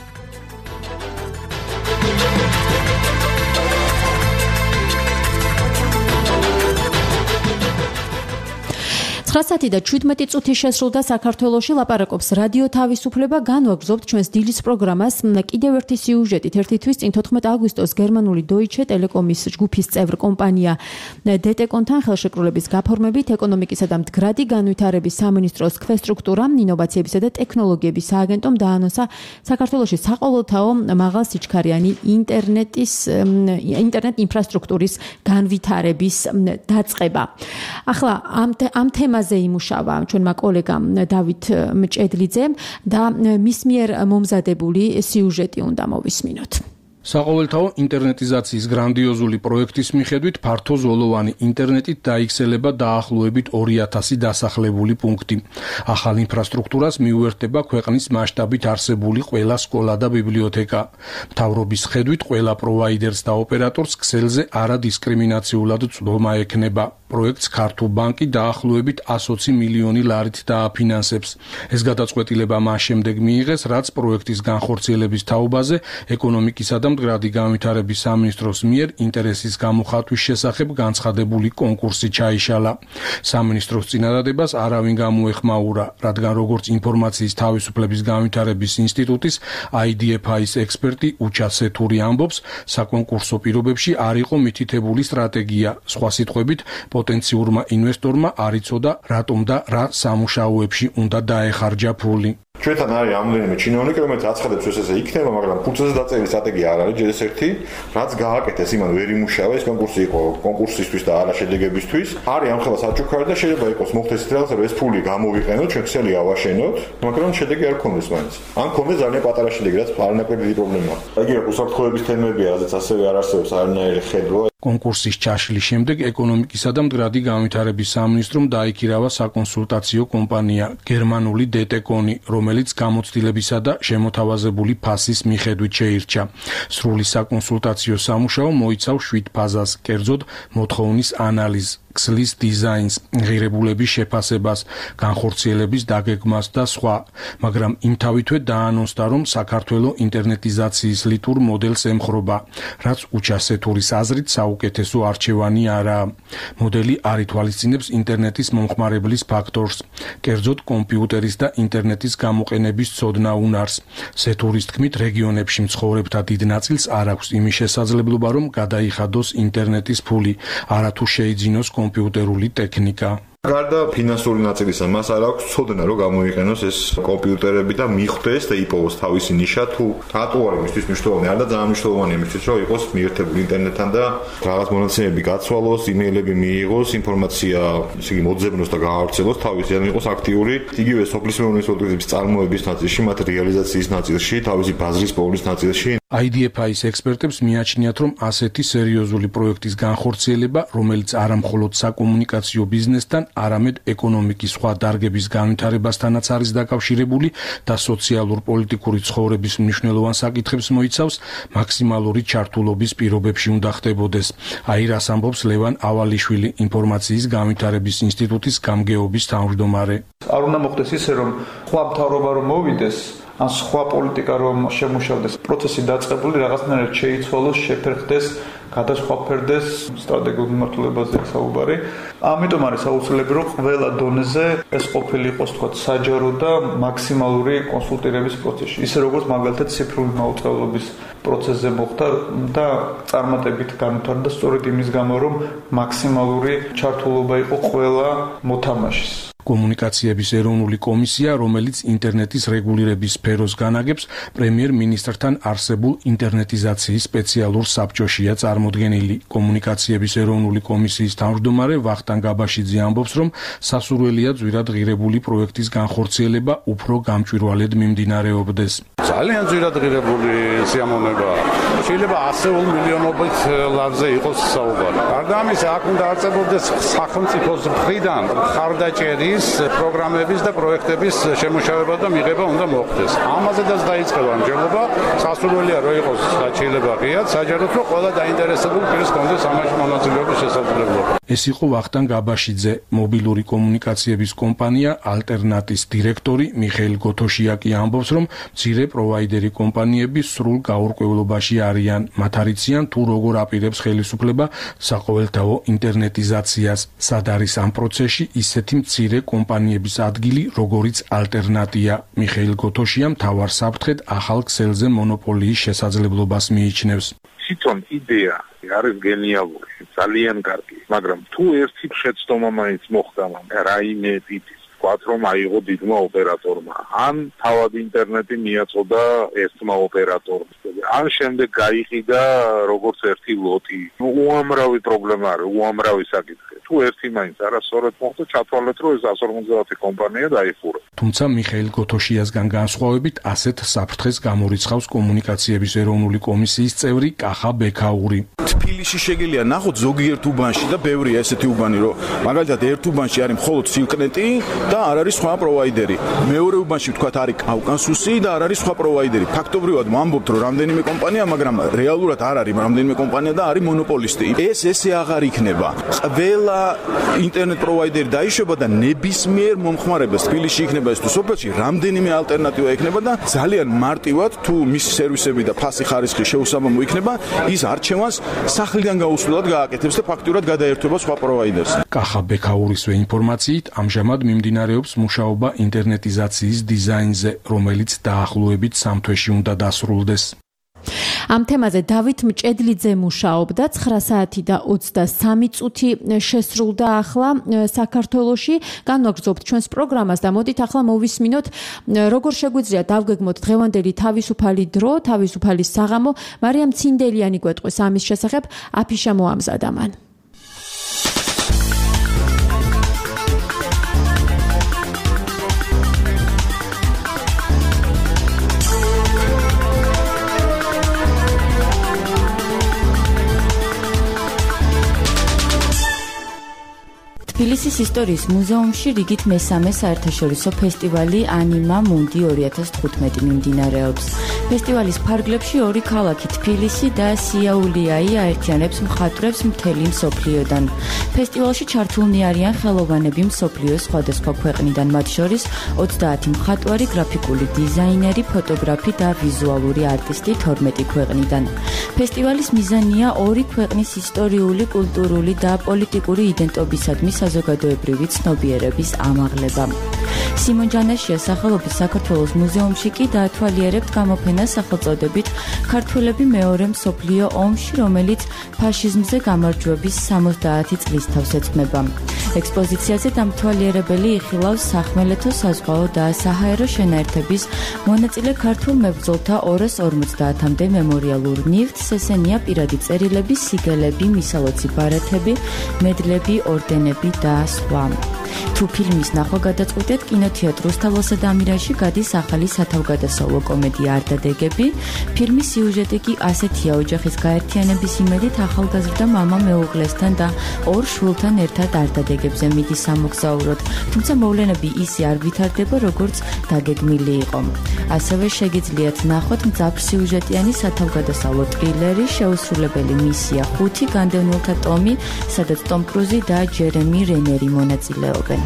ცხრა საათი და შვიდმეტი წუთი შესრულდა საქართველოში. ლაპარაკობს რადიო თავისუფლება. განვაგრძობთ ჩვენს დილის პროგრამას კიდევ ერთი სიუჟეტით. ერთი თვის წინ თოთხმეტი აგვისტოს გერმანული Deutsche Telekom-ის ჯგუფის წევრ კომპანია დე ტე კომ-თან ხელშეკრულების გაფორმებით ეკონომიკისა და მდგრადი განვითარების სამინისტროს ქვესტრუქტურამ, ინოვაციებისა და ტექნოლოგიების სააგენტომ დაანონსა საქართველოში საყოველთაო მაღალსიჩქარიანი ინტერნეტის ინტერნეტ ინფრასტრუქტურის განვითარების დაწყება. ახლა ამ ამ თემაზე იმუშავა ჩვენმა კოლეგამ დავით მჭედლიძემ და მის მიერ მომზადებული სიუჟეტი უნდა მოვისმინოთ. საყოველთაო ინტერნეტიზაციის გრანდიოზული პროექტის მიხედვით ფართოზოლოვანი ინტერნეტით დაიქცელება დაახლოებით ორი ათასი დასახლებული პუნქტი. ახალ ინფრასტრუქტურას მიუერთდება ქვეყნის მასშტაბით არსებული ყველა სკოლა და ბიბლიოთეკა. მთავრობის ხედვით ყველა პროვაიდერს და ოპერატორს ქსელზე არადისკრიმინაციულად წვდომა ექნება. პროექტს ქართულ ბანკი დაახლოებით εκατი ოცი მილიონი ლარით დააფინანსებს. ეს გადაწყვეტილება მას შემდეგ მიიღეს, რაც პროექტის განხორციელების თაობაზე ეკონომიკისა და მდგრადი განვითარების სამინისტროს მიერ ინტერესის გამოხატვის შესახებ განცხადებული კონკურსი ჩაიშალა. სამინისტროს წინადადებას არავინ გამოეხმაურა, რადგან როგორც ინფორმაციის თავისუფლების განვითარების ინსტიტუტის აი დი ეფ აის ექსპერტი უჩა სეთური ამბობს, საკონკურსო პირობებში არ იყო მითითებული სტრატეგია. სხვა სიტყვებით, პოტენციურმა ინვესტორმა არ იცოდა, რატომ და რა სამუშაოებში უნდა დაეხარჯა ფული. ჩვენთან არის ამდენიმე ჩინოვნიკი, რომელიც აცხადებს, რომ ესე იქნება, მაგრამ ფულზე დაწერილი სტრატეგია არ არის, ჯერ ერთი, რაც გააკეთეს, იმან ვერ იმუშავა, ეს კონკურსი იყო კონკურსისთვის და არა შედეგებისთვის. არის ამ ხელა საჩუქარი და შეიძლება იყოს მოხდეს ის რაღაც, რომ ეს ფული გამოვიყენოთ, ჩვენ ქსელი ავაშენოთ, მაგრამ შედეგი არ გქონდეს მაინც. ან გქონდეს ძალიან პატარა შედეგი, რაც არანაკლები პრობლემაა. ეგრე უსაფრთხოების თემებია, რაზეც ასევე არ არსებობს არანაირი ხედვა. კონკურსის ჩაშლის შემდეგ ეკონომიკისა და მდგრადი განვითარების სამინისტრომ დაიქირავა საკონსულტაციო კომპანია გერმანული დე ტე კომ-ი, რომელიც გამოცდილებისა და შემოთავაზებული ფასის მიხედვით შეირჩა. სრული საკონსულტაციო სამუშაო მოიცავს შვიდ ფაზას, კერძოდ მოთხოვნის ანალიზს, ქსლის დიზაინს, ღირებულების შეფასებას, განხორციელების დაგეგმას და სხვა, მაგრამ იმთავითვე დაანონსდა, რომ საქართველოს ინტერნეტიზაციის ლიტურ მოდელს ემხრობა, რაც უჩასეთურის აზრით საუკეთესო არჩევანი არაა. მოდელი არ ითვალისწინებს ინტერნეტის მომხმარებლის ფაქტორს, კერძოდ კომპიუტერის და ინტერნეტის გამოყენების ცოდნა უნარს. სეთურის თქმით, რეგიონებში მცხოვრებთა დიდ ნაწილს არ აქვს იმის შესაძლებლობა, რომ გადაიხადოს ინტერნეტის ფული, არათუ შეიძინოს კომპიუტერული ტექნიკა. გარდა ფინანსური ნაწილისა, მას არ აქვს ცოდნა, რომ გამოიყენოს ეს კომპიუტერები და მიხვდეს და იპოვოს თავისი ნიშა, თუ რატო არის მისთვის მნიშვნელოვანი, არ და ძალიან მნიშვნელოვანია მისთვის, რომ იყოს მიერთებული ინტერნეტთან და რაღაც მონაცემები გაცვალოს, იმეილები მიიღოს, ინფორმაცია, ისე იგი მოძებნოს და გაავრცელოს თავისი, ან იყოს აქტიური, იგივე სოფლის მეურნეობის პროდუქტების წარმოების ნაწილში, მათ რეალიზაციის ნაწილში, თავისი ბაზრის პოვნის ნაწილში. აი დი ეფ აის ექსპერტებს მიაჩნიათ, რომ ასეთი სერიოზული პროექტის განხორციელება, რომელიც არა მხოლოდ საკომუნიკაციო ბიზნესთან, არამედ ეკონომიკის სხვა დარგების განვითარებასთანაც არის დაკავშირებული და სოციალურ-პოლიტიკური ცხოვრების მნიშვნელოვან საკითხებს მოიცავს, მაქსიმალური ჩართულობის პირობებში უნდა ხდებოდეს. აი რას ამბობს ლევან ავალიშვილი, ინფორმაციის განვითარების ინსტიტუტის გამგეობის თავმჯდომარე. არ უნდა მოხდეს ისე, რომ სხვა მთავრობა რომ მოვიდეს, ან სხვა პოლიტიკა რომ შემუშავდეს, პროცესი დაწყებული რაღაცნაირად შეიცვალოს, შეფერხდეს, გადასხვაფერდეს სტრატეგიულ მიმართულებაზე საუბარი. ამიტომ არის აუცილებელი, რომ ყველა დონეზე ეს ყოფილი იყოს, თქვა, საჯარო და მაქსიმალური კონსულტირების პროცესი. ისე როგორც მაგალითად ციფრული მაუწყებლობის პროცესზე მოხდა და წარმატებით განვითარდა სწორედ იმის გამო, რომ მაქსიმალური ჩართულობა იყო ყველა მოთამაშის. კომუნიკაციების ეროვნული კომისია, რომელიც ინტერნეტის რეგულირების სფეროს განაგებს, პრემიერ-მინისტრთან არსებულ ინტერნეტიზაციის სპეციალურ საბჭოშია წარმოდგენილი. კომუნიკაციების ეროვნული კომისიის თავმჯდომარე ვახტანგ გაბაშიძე ამბობს, რომ სასურველია ძვირად ღირებული პროექტის განხორციელება უფრო გამჭვირვალედ მიმდინარეობდეს. ძალიან ძვირად ღირებული სიამოვნებაა. შეიძლება ასეულ მილიონობით ლარზე იყოს საუბარი. გარდა ამისა, აქ უნდა არწებობდეს სახელმწიფოს მხრიდან მხარდაჭერი პროგრამების და პროექტების შემუშავება და მიღება უნდა მოხდეს. ამაზედაც დაიწყება მსჯელობა, სასურველია რომ იყოს შეიძლება ღიად, საჯაროდ რომ ყველა დაინტერესებულ პირს კონდეს ამაში მონაწილეობის შესაძლებლობა. ეს იყო ვახტანგ გაბაშიძე, მობილური კომუნიკაციების კომპანია ალტერნატის დირექტორი მიხეილ გოთოშიაკი ამბობს, რომ მცირე პროვაიდერი კომპანიები სრულ გაურკვევლობაში არიან, მათ არიციან თუ როგორ აპირებს ხელისუფლება საყოველთაო ინტერნეტიზაციას, სად არის ამ პროცესში ისეთი მცირე კომპანიების ადგილი, როგორიც ალტერნატია. მიხეილ გოთოშია მთავარ საფრთხედ ახალ ქსელზე მონოპოლიის შესაძლებლობას მიიჩნევს. თვითონ იდეა არის გენიალური, ძალიან კარგი, მაგრამ თუ ერთი შეცდომა მაინც მოხდა, რაიმე ტიპის ვთქვათ, რომ აიღო დიდმა ოპერატორმა, ან თავად ინტერნეტი მიაწოდა ერთმა ოპერატორმა, ან შემდეგ გაიყიდა როგორც ერთი ლოტი. უამრავი პრობლემა არის, უამრავი საკითხი. თუ ერთი მაინც არასწორად მოხდა, ჩათვალეთ, რომ ეს εκατს ორმოცდაათი კომპანია დაიხურა. თუმცა მიხეილ გოთოშიასგან განსხვავებით, ასეთ საფრთხეს გამორიცხავს კომუნიკაციების ეროვნული კომისიის წევრი კახა ბექაური. თბილისში შეგიძლია ნახოთ ზოგიერთ უბანში და ბევრია ესეთი უბანი, რომ მაგალითად ერთ უბანში არის მხოლოდ სილკნეტი და არ არის სხვა პროვაიდერი. მეორე უბანში ვთქვათ არის კავკასუსი და არ არის სხვა პროვაიდერი. ფაქტობრივად ვამბობთ, რომ რამდენიმე კომპანია, მაგრამ რეალურად არ არის რამდენიმე კომპანია და არის მონოპოლისტი. ეს ესე აღარ იქნება. ყველა ინტერნეტ პროვაიდერი დაიშვება და ნებისმიერ მომხმარებელს თბილისში იქნება ეს თუ სოფელში რამდენიმე ალტერნატივა იქნება და ძალიან მარტივად თუ მის სერვისები და ფასი ხარისხი შეუსაბამო იქნება, ის არჩევანს სახლიდან გაუსვლელად გააკეთებს და ფაქტურად გადაერთვება სხვა პროვაიდერს. კახა ბექაურისვე ინფორმაციით, ამჟამად მიმდინარეობს მუშაობა ინტერნეტიზაციის დიზაინზე, რომელიც დაახლოებით სამ თვეში უნდა დასრულდეს. ამ თემაზე დავით მჭედლიძე მუშაობდა ცხრა საათი და ოცდასამი წუთი შესრულდა ახლა საქართველოში. განვაგრძობთ ჩვენს პროგრამას და მოდით ახლა მოვისმინოთ როგორ შეგვიძლია დავგეგმოთ დღევანდელი თავისუფალი დრო, თავისუფალი საღამო. მარიამ ცინდელიანი გვეტყვის ამის შესახებ, აფიშა მოამზადა მან. თბილისის ისტორიის მუზეუმში რიგით მესამე საერთაშორისო ფესტივალი ანიმა მუნდი ორი ათას თხუთმეტი მიმდინარეობს. ფესტივალის ფარგლებში ორი ქალაქი თბილისი და სიაულიაი აერთიანებს მხატვრებს მთელი მსოფლიოდან. ფესტივალში ჩართულნი არიან ხელოვანები მსოფლიოს სხვადასხვა ქვეყნიდან, მათ შორის ოცდაათი მხატვარი, გრაფიკული დიზაინერი, ფოტოგრაფი და ვიზუალური არტისტი თორმეტი ქვეყნიდან. ფესტივალის მიზანია ორი ქვეყნის ისტორიული, კულტურული და პოლიტიკური იდენტობისადმი საზოგადოებრივი ცნობიერების ამაღლება. სიმონ ჯანაშიას სახელობის საქართველოს მუზეუმში კი დაათვალიერებთ გამოფენას სახელწოდებით ქართველები მეორე მსოფლიო ომში, რომელიც ფაშიზმზე გამარჯვების სამოცდაათი წლის თავს ეძღვნება. ექსპოზიციაზე დამთვალიერებელი იხილავს სახმელეთო, საზღვაო და საჰაერო შენაერთების მონაწილე ქართულ მებრძოლთა ორას ორმოცდაათამდე მემორიალურ ნივთს, ესენია პირადი წერილები, სიგელები, მისალოცი ბარათები, მედლები, ორდენები და სხვა. თუ ფილმის ნახვა გადაწყვიტეთ, კინოთეატრ რუსთაველსა და ამირანში გადის ახალი სათავგადასავლო კომედია „არდადეგები“. ფილმის სიუჟეტი კი ასეთია: ოჯახის გაერთიანების იმედით ახალგაზრდა მამა მეუღლესთან და ორ შვილთან ერთად არდადეგებზე მიდის სამოგზაუროდ, თუმცა მოვლენები ისე არ ვითარდება, როგორც დაგეგმილი იყო. ასევე შეგიძლიათ ნახოთ მძაფრ-სიუჟეტიანი სათავგადასავლო ტრილერი „შეუსრულებელი მისია ხუთი“, განდევნილთა ტომი, სადაც ტომ კრუზი და ჯერემი რენერი მონაწილეობენ.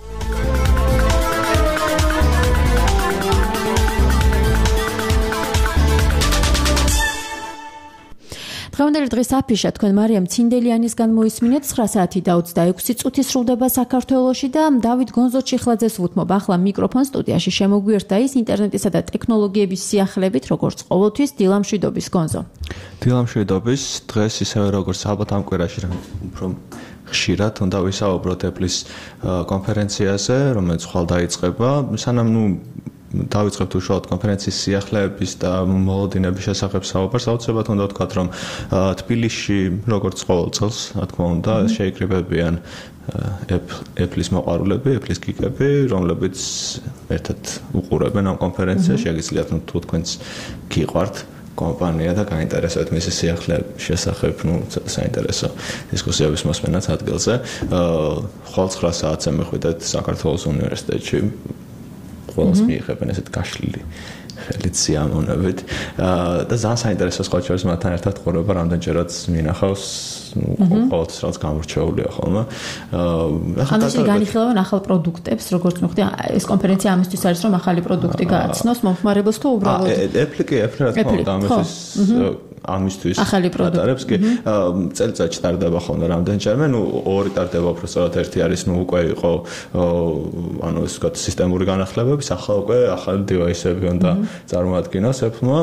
დღევანდელი დღის აფიშა თქვენ მარიამ ცინდელიანისგან მოისმინეთ. ცხრა საათი და ოცდაექვსი წუთი სრულდება საქართველოში და დავით გონზო-ჩიხლაძეს ვუთმობ ახლა მიკროფონ სტუდიაში. შემოგვიერთდა ის ინტერნეტისა და ტექნოლოგიების სიახლებით, როგორც ყოველთვის. დილამშვიდობის გონზო. დილამშვიდობის. დღეს ისევე როგორც ალბათ ამ კვირაში უფრო ხშირად უნდა ვისაუბროთ Apple-ის კონფერენციაზე, რომელიც ხვალ დაიწყება. სანამ ნუ დავიწყებთ უშუალოდ კონფერენციის სიახლეების და მოლოდინების შესახებ საუბარს, აუცილებლად უნდა ვთქვათ, რომ თბილისში, როგორც ყოველ წელს, რა თქმა უნდა, შეიკრიბებიან Apple-ის მოყვარულები, Apple-ის გიგები, რომლებიც ერთად უყურებენ ამ კონფერენციას. შეგიძლიათ ნუ თუ თქვენც გიყვართ კომპანია და გაინტერესებთ მისი სიახლეების შესახებ, ნუ საინტერესო დისკუსიების მოსმენაც ადგილზე. ხვალ ცხრა საათზე მიხვიდეთ საქართველოს უნივერსიტეტში. ყველას მიიღებენ ესეთ გაშლილი ხელით სიამოვნებით და ძალიან საინტერესო სხვა შორის მათთან ერთად ყურება რამდენჯერაც მინახავს, ყოველთვის რაც გამორჩეულია ხოლმე. ხანდახან განიხილავენ ახალ პროდუქტებს, როგორც მოხდა ეს კონფერენცია ამისთვის არის, რომ ახალი პროდუქტი გააცნოს მომხმარებელს თუ უბრალოდ Apple კი Apple რა თქმა უნდა ამისთვის ამისთვის ატარებს კი წელიწადში ტარდება ხოლმე რამდენჯერმე, ნუ ორი ტარდება უბრალოდ ერთი არის ნუ უკვე იყო ანუ ეს ვთქვათ სისტემური განახლებების, ახლა უკვე ახალი დივაისები უნდა წარმოადგინოს Apple-მა.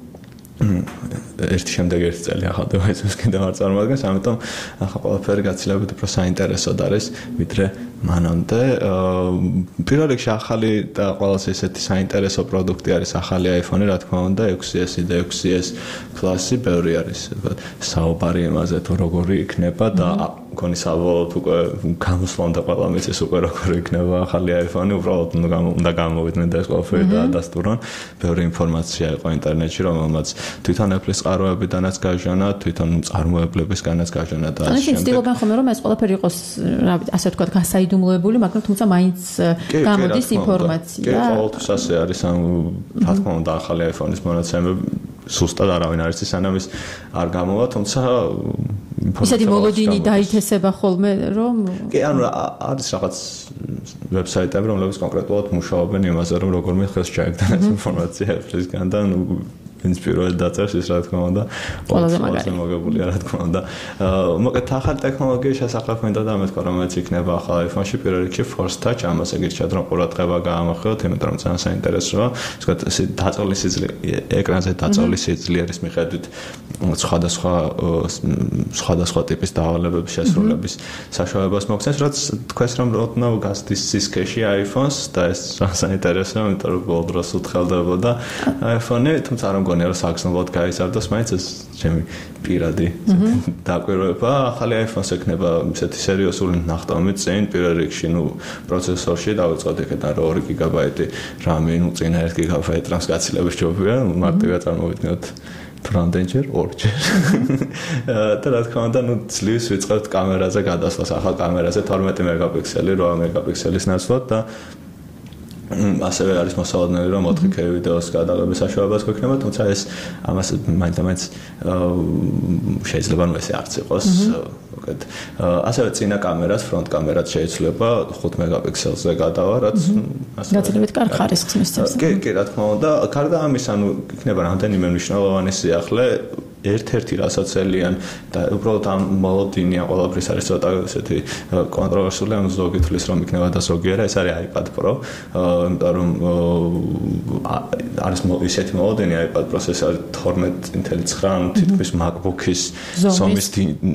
ერთი შემდეგ ერთი წელი ახალ დივაისებს კიდევ არ წარმოადგენს, ამიტომ ახლა ყველაფერი გაცილებით უფრო საინტერესოდ არის, ვიდრე მანამდე. პირველ რიგში ახალი და ყველაზე ესეთი საინტერესო პროდუქტი არის ახალი iPhone-ი, რა თქმა უნდა, ექვსი ესი და ექვსი ეს Plus-ი, ბევრი არის საუბარი იმაზე, თუ როგორი იქნება და მგონი საბოლოოდ უკვე გამოსვლამდე ყველა მიცის უკვე როგორი იქნება ახალი iPhone-ი, უბრალოდ უნდა გამოვიდნენ და ეს ყველაფერი დაადასტურონ. ბევრი ინფორმაცია იყო ინტერნეტში, რომელმაც თვითონ Apple-ის წყაროებიდანაც გაჟონა, თვითონ წარმოებლებისგანაც გაჟონა და ასე შემდეგ. ცდილობენ ხოლმე რომ ეს ყველაფერი იყოს, რა ვიცი, ასე ვთქვათ, გასაიდუმლოებული, მაგრამ თუმცა მაინც გამოდის ინფორმაცია. კი, ყოველთვის ასე არის, ამ რა თქმა უნდა ახალი iPhone-ის მონაცემები სუსტად არავინ არ იცის, სანამ ის არ გამოვა, თუმცა ისეთი მოლოდინი დაითესება ხოლმე, რომ კი, ანუ არის რაღაც ვებსაიტები, რომლებიც კონკრეტულად მუშაობენ იმაზე, რომ როგორ მიხელს ჩაიგდან ეს ინფორმაცია Apple-ისგან და ვინც პირველად დაწერს ის რა თქმა უნდა ყველაზე მაგარი მოგებულია რა თქმა უნდა. მოკლედ ახალი ტექნოლოგიის შესახებ მინდა და მეთქვა, რომელიც იქნება ახალ iPhone-ში პირველ რიგში Force Touch, ამაზე გირჩევთ რომ ყურადღება გაამახვილოთ, იმიტომ რომ ძალიან საინტერესოა. ვთქვათ, ეს დაწოლის სიძლიერე, ეკრანზე დაწოლის სიძლიერის მიხედვით სხვადასხვა სხვადასხვა ტიპის დავალებების შესრულების საშუალებას მოგცემს, რაც თქვენს რომ როდნო გასდის სისქეში iPhone-ს და ეს ძალიან საინტერესოა, იმიტომ რომ ბოლო დროს უთხელდებოდა iPhone-ი, თუმცა არ მგონია რომ საგრძნობლად გაიზარდოს, მაინც ეს ჩემი პირადი დაკვირვება. ახალი iPhone-ს ექნება ისეთი სერიოზული ნახტომი წინ, პირველ რიგში, ნუ პროცესორში დავიწყოთ იქიდან რომ ორი გიგაბაიტი RAM-ი, ნუ წინა ერთი გიგაბაიტი RAM-ს გაცილების ჯობია, მარტივად წარმოვიდგინოთ რამდენჯერ ორჯერ. და რა თქმა უნდა, ნუ ძლივს ვიწყებთ კამერაზე გადასვლას, ახალ კამერაზე თორმეტი მეგაპიქსელი, რვა მეგაპიქსელის ნაცვლად და ასევე არის მოსალოდნელი, რომ ოთხი კეი ვიდეოს გადაღების საშუალებაც გვექნება, თუმცა ეს ამას მაინც-მაინც შეიძლება ნუ ესე არც იყოს. უკეთ. ასევე წინა კამერას, ფრონტ კამერაც შეიძლება ხუთ მეგაპიქსელზე გადავა, რაც ასე გაცილებით კარგი ხარისხს მისცემს. კი, კი, რა თქმა უნდა, გარდა ამის, ანუ იქნება რამდენიმე მნიშვნელოვანი სიახლე ერთ-ერთი რასაც ელიან და უბრალოდ ამ მოლოდინია ყველაფრის არის ცოტა ესეთი კონტროვერსული, ანუ ზოგი თვლის რომ იქნება და ზოგი არა, ეს არის iPad Pro, იმიტომ რომ არის ისეთი მოლოდინი iPad პროცესორი თორმეტ ნული ცხრა თითქმის MacBook-ის ზომის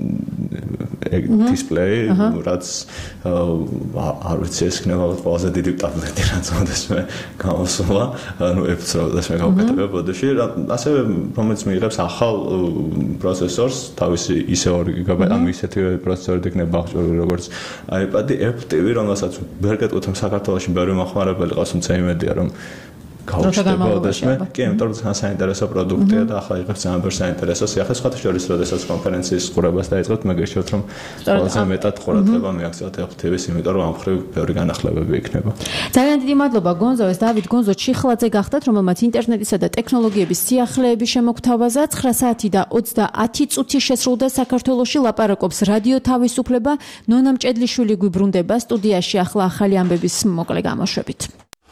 დისპლეი, რაც არ ვიცი ეს იქნება ყველაზე დიდი ტაბლეტი რაც მოდესმე გამოსულა, ანუ Apple-ს როდესაც მე გავუკეთებ ბოდიში, ასევე რომელიც მიიღებს ახალ პროცესორს, თავისი ისე ორი გიგაბაიტი, ანუ ისეთი პროცესორი იქნება აღჭურვილი როგორც iPad-ი, Apple T V, რომელსაც ვერ გეტყვით საქართველოში ბევრი მოხმარებელი ყავს, თუმცა იმედია რომ გავუშვებოდესმე. კი, იმიტომ რომ ძალიან საინტერესო პროდუქტია და ახლა იღებს ძალიან ბევრ საინტერესო სიახლეს, სხვათა შორის, როდესაც კონფერენციის ყურებას დაიწყებთ, მე გეშოთ რომ ყველაზე მეტად ყურადღება მიაქციოთ Apple T V-ს, იმიტომ რომ ამ მხრივ ბევრი განახლებები იქნება. ძალიან დიდი მადლობა გონზო, ეს დავით გონზო ჩიხლაძე გახდათ, რომელმაც ინტერნეტისა და ტექნოლოგიების სიახლეები შემოგთავაზა. ცხრა საათი და ოცდაათი წუთი შესრულდა საქართველოში, ლაპარაკობს რადიო თავისუფლება. ნონა მჭედლიშვილი გვიბრუნდება სტუდიაში ახლა ახალი ამბების მოკლე გამოშვებით.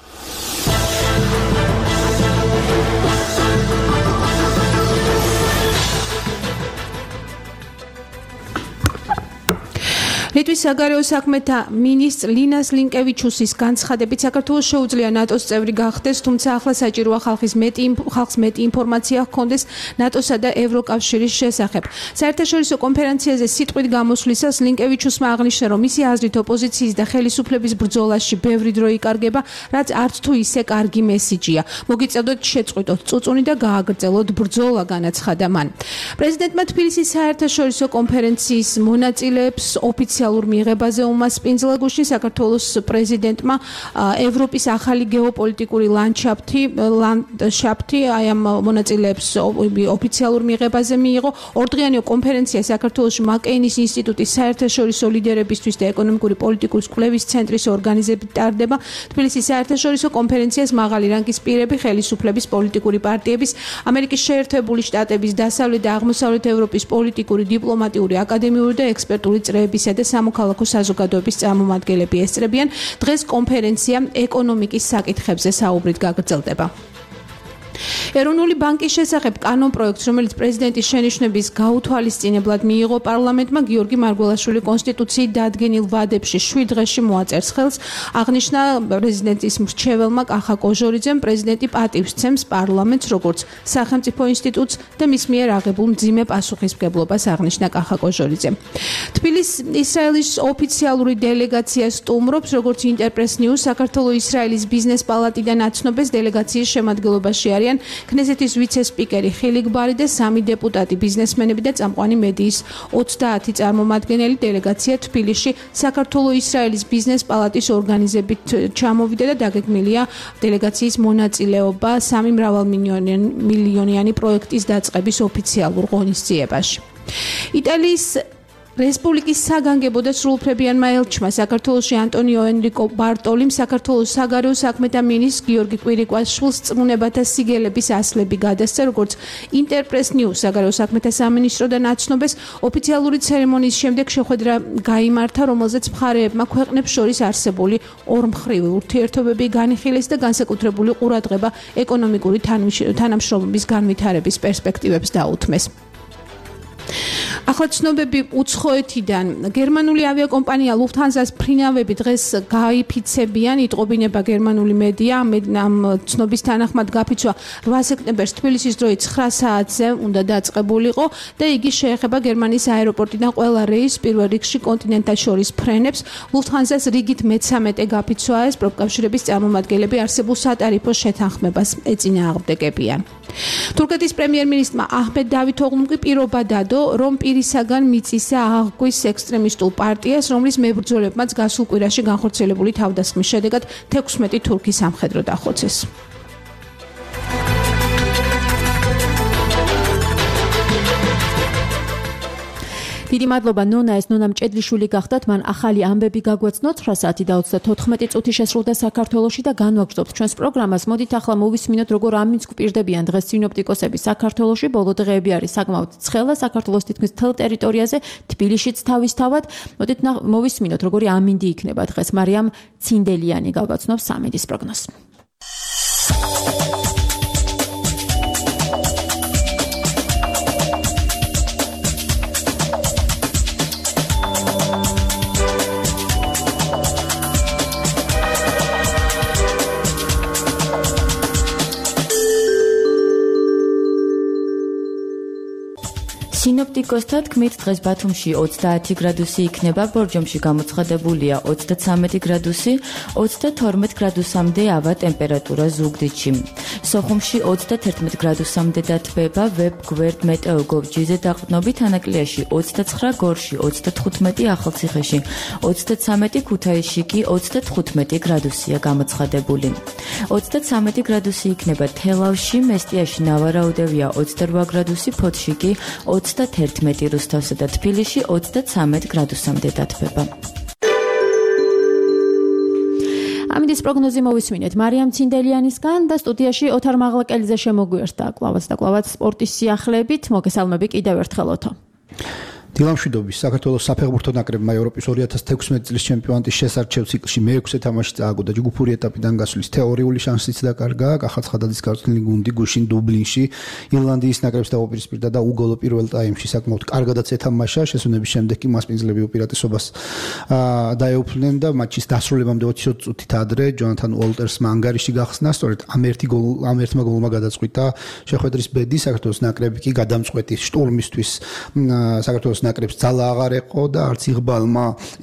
ლიტვის საგარეო საქმეთა მინისტრ ლინას ლინკევიჩუსის განცხადებით საქართველოს შეუძლია ნატოს წევრი გახდეს, თუმცა ახლა საჭიროა ხალხის მეტი ხალხს მეტი ინფორმაცია ჰქონდეს ნატოსა და ევროკავშირის შესახებ. საერთაშორისო კონფერენციაზე სიტყვით გამოსვლისას ლინკევიჩუსმა აღნიშნა, რომ მისი აზრით ოპოზიციის და ხელისუფლების ბრძოლაში ბევრი დრო იკარგება, რაც არც თუ ისე კარგი მესიჯია. მოგიწევდოთ შეწყვიტოთ წუწუნი და გააგრძელოთ ბრძოლა, განაცხადა მან. პრეზიდენტმა თბილისის საერთაშორისო კონფერენციის მონაწილეებს ოფიციალურად მიღებაზე უმასპინძლა გუშინ საქართველოს პრეზიდენტმა ევროპის ახალი გეოპოლიტიკური ლანდშაფტი ლანდშაფტი აი ამ მონაწილეებს ოფიციალურ მიღებაზე მიიღო. ორდღიანი კონფერენცია საქართველოში მაკეინის ინსტიტუტის საერთაშორისო ლიდერებისთვის და ეკონომიკური პოლიტიკის კვლევის ცენტრის ორგანიზებით ტარდება. თბილისის საერთაშორისო კონფერენციას მაღალი რანგის პირები, ხელისუფლების, პოლიტიკური პარტიების, ამერიკის შეერთებული შტატების, დასავლეთ და აღმოსავლეთ ევროპის პოლიტიკური, დიპლომატიური, აკადემიური და ექსპერტული წრეებისა და სამოქალაქო საზოგადოების წარმომადგენლები ესწრებიან. დღეს კონფერენცია ეკონომიკის საკითხებზე საუბრით გაგრძელდება. ეროვნული ბანკის შესახებ კანონპროექტს, რომელიც პრეზიდენტის შენიშვნების გაუთვალისწინებლად მიიღო პარლამენტმა, გიორგი მარგველაშვილი კონსტიტუციით დადგენილ ვადებში შვიდ დღეში მოაწერს ხელს. აღნიშნა პრეზიდენტის მრჩეველმა კახა კოჟორიძემ, პრეზიდენტი პატივს სცემს პარლამენტს როგორც სახელმწიფო ინსტიტუტს და მის მიერ აღებულ მძიმე პასუხისმგებლობას, აღნიშნა კახა კოჟორიძემ. თბილისის ისრაელის ოფიციალური დელეგაცია სტუმრობს, როგორც ინტერპრეს ნიუს, საქართველოს-ისრაელის ბიზნეს პალატიდან აცნობეს დელეგაციის შემადგენლობაში არის ქნესეთის ვიცე-სპიკერი ხილიკ ბარი და სამი დეპუტატი, ბიზნესმენები და წამყვანი მედიის ოცდაათი წარმომადგენელი. დელეგაცია თბილისში საქართველოს-ისრაელის ბიზნეს პალატის ორგანიზებით ჩამოვიდა და დაგეგმილია დელეგაციის მონაწილეობა სამი მრავალმილიონიანი პროექტის დაწყების ოფიციალურ ღონისძიებაში. იტალიის რესპუბლიკის საგანგებო და სრულუფლებიანმა ელჩმა საქართველოში ანტონიო ენრიკო ბარტოლიმ საქართველოს საგარეო საქმეთა მინისტრ გიორგი კვირიკვაშვილს წმუნებათა სიგელების ასლები გადასცა, როგორც ინტერპრეს ნიუს საგარეო საქმეთა სამინისტროდან აცნობეს. ოფიციალური ცერემონიის შემდეგ შეხვედრა გაიმართა, რომელზეც მხარეებმა ქვეყნებს შორის არსებული ორმხრივი ურთიერთობები განიხილეს და განსაკუთრებული ყურადღება ეკონომიკური თანამშრომლობის განვითარების პერსპექტივებს დაუთმეს. ახლა ცნობები უცხოეთიდან. გერმანული ავიაკომპანია Lufthansa-ს ფრინავები დღეს გაიფიცებიან, იტყობინება გერმანული მედია. ამ ცნობის თანახმად გაფიცვა რვა სექტემბერს თბილისის დროით ცხრა საათზე უნდა დაწყებულიყო და იგი შეეხება გერმანიის აეროპორტიდან ყველა რეისს, პირველ რიგში კონტინენტას შორის ფრენებს. Lufthansa-ს რიგით მეცამეტე გაფიცვაა ეს, პროფკავშირების წარმომადგენლები არსებულ სატარიფო შეთანხმებას ეწინააღმდეგებიან. თურქეთის პრემიერ-მინისტრმა აჰმედ დავითოღლუმ კი პირობა დადო, რომ პირისაგან მიწისა აღგვის ექსტრემისტულ პარტიას, რომლის მებრძოლებმაც გასულ კვირაში განხორციელებული თავდასხმის შედეგად თექვსმეტი თურქი სამხედრო დახოცეს. დიდი მადლობა ნონა, ეს ნონა მჭედლიშვილი გახდათ, მან ახალი ამბები გაგვაცნო. ცხრა საათი და ოცდათოთხმეტი წუთი შესრულდა საქართველოში და განვაგრძობთ ჩვენს პროგრამას. მოდით ახლა მოვისმინოთ, როგორ ამინც გვპირდებიან დღეს სინოპტიკოსები საქართველოში. ბოლო დღეები არის საკმაოდ ცხელა საქართველოს თითქმის მთელ ტერიტორიაზე, თბილისშიც თავისთავად. მოდით მოვისმინოთ, როგორი ამინდი იქნება დღეს. მარიამ ცინდელიანი გავგაცნობს ამინდის პროგნოზს. სინოპტიკოსთა თქმით, დღეს ბათუმში ოცდაათი გრადუსი იქნება, ბორჯომში გამოცხადებულია ოცდაცამეტი გრადუსი, ოცდათორმეტ გრადუსამდე ავა ტემპერატურა ზუგდიდში. სოხუმში ოცდათერთმეტ გრადუსამდე დათბება, ვებ გვერდ მეტეო გოვჯიზე დაყრდნობით, ანაკლიაში ოცდაცხრა, გორში ოცდათხუთმეტი, ახალციხეში ოცდაცამეტი, ქუთაისში კი ოცდათხუთმეტი გრადუსია გამოცხადებული. ოცდაცამეტი გრადუსი იქნება თელავში, მესტიაში ნავარაუდევია ოცდარვა გრადუსი, ფოთში კი ოცდათერთმეტი, რუსთავსა და თბილისში ოცდაცამეტ გრადუსამდე დათბება. ამინდის პროგნოზი მოვისმინეთ მარიამ ცინდელიანისგან და სტუდიაში ოთარ მაღლაკელიძე შემოგვიერთდა კლავაც და კლავაც სპორტის სიახლეებით. მოგესალმები კიდევ ერთხელ ოთო. დილამშვიდობის საქართველოს საფეხბურთო ნაკრებმა ევროპის ორი ათას თექვსმეტი წლის ჩემპიონატის შესარჩევ ციკლში მეექვსე თამაში წააგო და ჯგუფური ეტაპიდან გასვლის თეორიული შანსიც დაკარგა. კახალციხაძის გაწვრთნილი გუნდი გუშინ დუბლინში ირლანდიის ნაკრებს დაუპირისპირდა და უგოლო პირველ ტაიმში საკმაოდ კარგადაც ეთამაშა. შესვენების შემდეგ კი მასპინძლები უპირატესობას დაეუფლნენ და მატჩის დასრულებამდე ოცდაოთხ წუთით ადრე ჯონათან უოლტერსმა ანგარიში გახსნა. სწორედ ამ ერთი გოლ ამ ერთმა გოლმა გადაწყვიტა შეხვედრის ბედი. საქართველოს ნაკრები კი გადამწყვეტი შტურმისთვის საქართველოს ნაკრებს ძალა აღარ ეყო და არც იღბალმა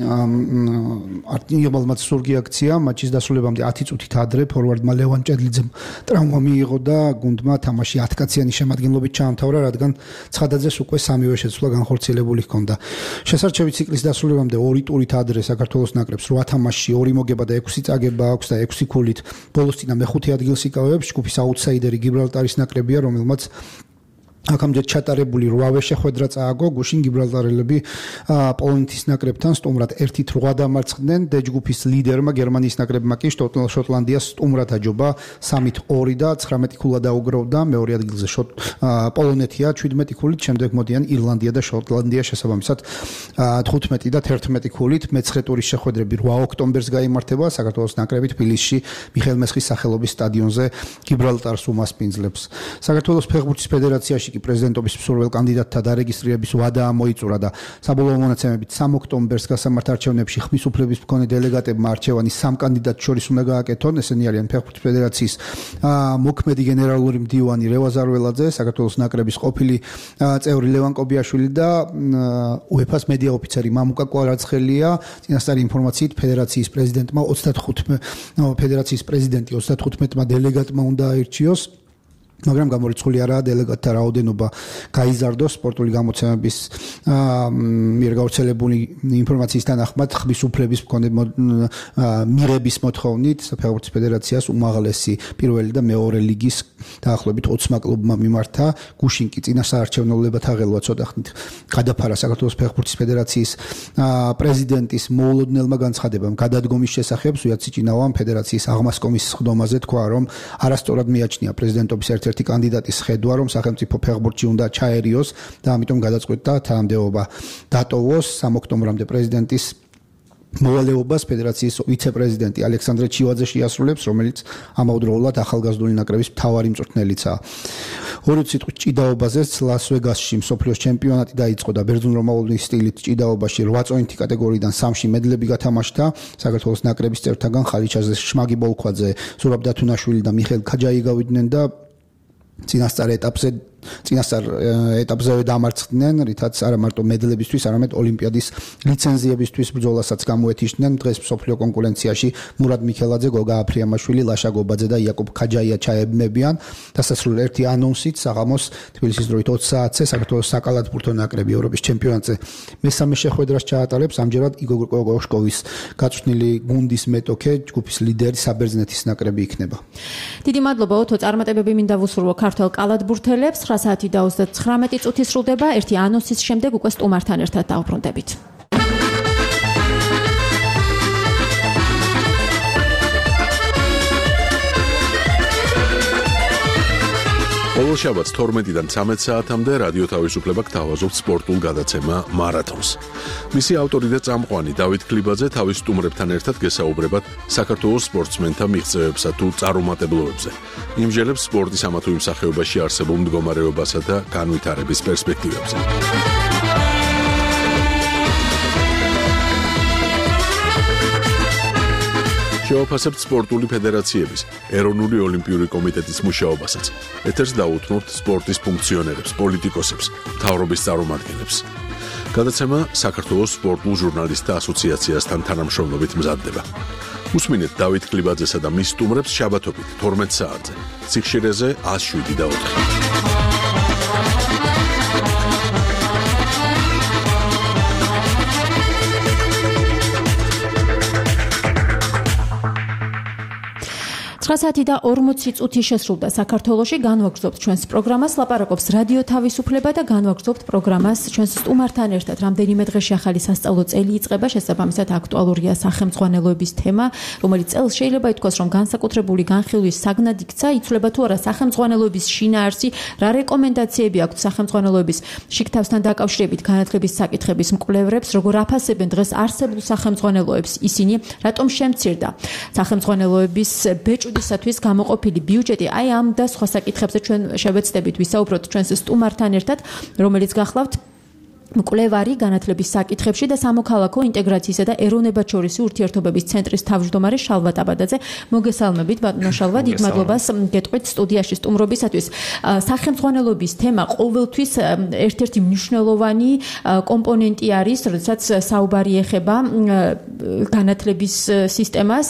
იღბალმაც სურგი აქცია. მატჩის დასრულებამდე ათი წუთით ადრე ფორვარდმა ლევან ჭედლიძემ ტრავმა მიიღო და გუნდმა თამაში ათ კაციანი შემადგენლობით ჩაამთავრა, რადგან ცხადაძეს უკვე სამივე შეცვლა განხორციელებული ჰქონდა. შესარჩევი ციკლის დასრულებამდე ორი ტურით ადრე საქართველოს ნაკრებს რვა თამაშში ორი მოგება და ექვსი წაგება აქვს და ექვსი ქულით ბოლოსწინა მეხუთე ადგილს იკავებს. ჯგუფის აუტსაიდერი გიბრალტარის ნაკრებია, რომელმაც აქამდე ჩატარებული რვავე შეხვედრა წააგო. გუშინ გიბრალტარელები პოლონეთის ნაკრებთან სტუმრად ერთით რვა დამარცხდნენ. დ ჯგუფის ლიდერმა გერმანიის ნაკრებმა კი შოტლანდიას სტუმრად აჯობა სამით ორი და ცხრამეტი ქულა დაუგროვდა. მეორე ადგილზე პოლონეთია შვიდმეტი ქულით, შემდეგ მოდიან ირლანდია და შოტლანდია შესაბამისად თხუთმეტი და თერთმეტი ქულით. მეცხრე ტურის შეხვედრები რვა ოქტომბერს გაიმართება. საქართველოს ნაკრები თბილისში მიხეილ მესხის სახელობის სტადიონზე გიბრალტარს უმასპინძლებს. საქართველოს ფეხბურთის ფედერაციაში პრეზიდენტობის მსურველ კანდიდატთა დარეგისტრირების ვადა მოიწურა და საბოლოო მონაცემებით სამ ოქტომბერს გასამართ არჩევნებში ხმის უფლების მქონე დელეგატებმა არჩევანი სამ კანდიდატს შორის უნდა გააკეთონ. ესენი არიან ფეხბურთის ფედერაციის მოქმედი გენერალური მდივანი რევაზ არველაძე, საქართველოს ნაკრების ყოფილი წევრი ლევან კობიაშვილი და უეფას მედია ოფიცერი მამუკა კვარაცხელია. წინასწარი ინფორმაციით ფედერაციის პრეზიდენტმა ოცდათხუთმეტ ფედერაციის პრეზიდენტი ოცდათხუთმეტმა დელეგატმა უნდა აირჩიოს. მაგრამ გამორიცხული არაა დელეგატთა რაოდენობა გაიზარდოს. სპორტული გამოცემების მიერ გავრცელებული ინფორმაციის თანახმად ხმის უფლების მქონე მიღების მოთხოვნით საფეხბურთო ფედერაციას უმაღლესი პირველი და მეორე ლიგის დაახლოებით ოცმა კლუბმა მიმართა. გუშინ კი წინა საარჩევნოებათა ღელვა ცოტა ხნით გადაფარა საქართველოს ფეხბურთის ფედერაციის პრეზიდენტის მოულოდნელმა განცხადებამ გადადგომის შესახებ. ზუიად სიჭინავამ ფედერაციის აღმასკომის სხდომაზე თქვა, რომ არასწორად მიაჩნია პრეზიდენტობის ერთ ერთი კანდიდატის ხედვა, რომ სახელმწიფო ფეხბურთში უნდა ჩაერიოს და ამიტომ გადაწყვიტა თანამდებობა დატოვოს. სამ ოქტომბრამდე პრეზიდენტის მოვალეობას ფედერაციის ვიცე-პრეზიდენტი ალექსანდრე ჩივაძე შეასრულებს, რომელიც ამავდროულად ახალგაზრდული ნაკრების მთავარი მწვრთნელიცაა. ორი სიტყვით ჭიდაობაზეც ლას-ვეგასში მსოფლიოს ჩემპიონატი დაიწყო და ბერძნულ-რომაული სტილით ჭიდაობაში რვა წონითი კატეგორიიდან სამში მედლები გათამაშდა. საქართველოს ნაკრების წევრთაგან ხალიჩაზე, შმაგი ბოლქვაძე, ზურაბ დათუნაშვილი და მიხეილ ქაჯაი გავიდნენ და წინასწარ ეტაპზე წინასწარ ეტაპზე დამარცხდნენ, რითაც არა მარტო მედლებისთვის, არამედ ოლიმპიადის ლიცენზიებისთვის ბრძოლასაც გამოეთიშდნენ. დღეს მსოფლიო კონკურენციაში მურად მიქელაძე, გოგა აფრიამაშვილი, ლაშა გობაძე და იაკობ ქაჯაია ჩაებმებიან. დასასრულ ერთი ანონსით საღამოს თბილისის დროით ოცი საათზე საქართველოს საკალათბურთო ნაკრები ევროპის ჩემპიონატზე მესამე შეხვედრას ჩაატარებს. ამჯერად იგორ კოშკოვის გაწვრთნილი გუნდის მეტოქე ჯგუფის ლიდერი საბერძნეთის ნაკრები იქნება. დიდი მადლობა ოთო, წარმატებები მინდა ვუსურვო ქართველ კალათბურთელებს. ცხრა საათი და ოცდათხრამეტი წუთი სრულდება. ერთი ანონსის შემდეგ უკვე სტუმართან ერთად დავბრუნდებით. ყოველ შაბათს თორმეტიდან ცამეტ საათამდე რადიო თავისუფლება გთავაზობთ სპორტულ გადაცემა მარათონს. მისი ავტორი და წამყვანი დავით ქლიბაძე თავის სტუმრებთან ერთად გესაუბრებათ საქართველოს სპორტსმენთა მიღწევებსა თუ წარუმატებლობებზე. იმჟელებს სპორტის ამა თუ იმ სახეობაში არსებულ მდგომარეობასა და განვითარების პერსპექტივებზე. შევაფასებთ სპორტული ფედერაციების, ეროვნული ოლიმპიური კომიტეტის მუშაობასაც. ეთერს დაუთმობთ სპორტის ფუნქციონერებს, პოლიტიკოსებს, მთავრობის წარმომადგენლებს. გადაცემა საქართველოს სპორტულ ჟურნალისტთა ასოციაციასთან თანამშრომლობით მზადდება. უსმინეთ დავით ქლიბაძესა და მის სტუმრებს შაბათობით თორმეტ საათზე. სიხშირეზე ათს შვიდი და ოთხი. ცხრა საათი და ორმოცი წუთი შესრულდა საქართველოში. განვაგრძობთ ჩვენს პროგრამას, ლაპარაკობს რადიო თავისუფლება და განვაგრძობთ პროგრამას ჩვენს სტუმართან ერთად. რამდენიმე დღეში ახალი სასწავლო წელი იწყება, შესაბამისად აქტუალურია სახელმძღვანელოების თემა, რომელიც წელს შეიძლება ითქვას, რომ განსაკუთრებული განხილვის საგნად იქცა. იცვლება თუ არა სახელმძღვანელოების შინაარსი, რა რეკომენდაციები აქვთ სახელმძღვანელოების შიგთავსთან დაკავშირებით განათლების საკითხების მკვლევრებს, როგორ აფასებენ დღეს არსებულ სახელმძღვანელოებს, ისინი რატომ შემცირდა სახელმძღვანელოების ბეჭვ ისათვის გამოყოფილი ბიუჯეტი. აი ამ და სხვა საკითხებზე ჩვენ შევეცდებით ვისაუბროთ ჩვენს სტუმართან ერთად, რომელიც გახლავთ მკვლევარი განათლების საკითხებში და სამოქალაქო ინტეგრაციისა და ეროვნებათშორისი ურთიერთობების ცენტრის თავმჯდომარე შალვა ტაბადაძე. მოგესალმებით ბატონო შალვა, დიდ მადლობას გეტყვით სტუდიაში სტუმრობისათვის. სახელმძღვანელოების თემა ყოველთვის ერთ-ერთი მნიშვნელოვანი კომპონენტი არის, როდესაც საუბარი ეხება განათლების სისტემას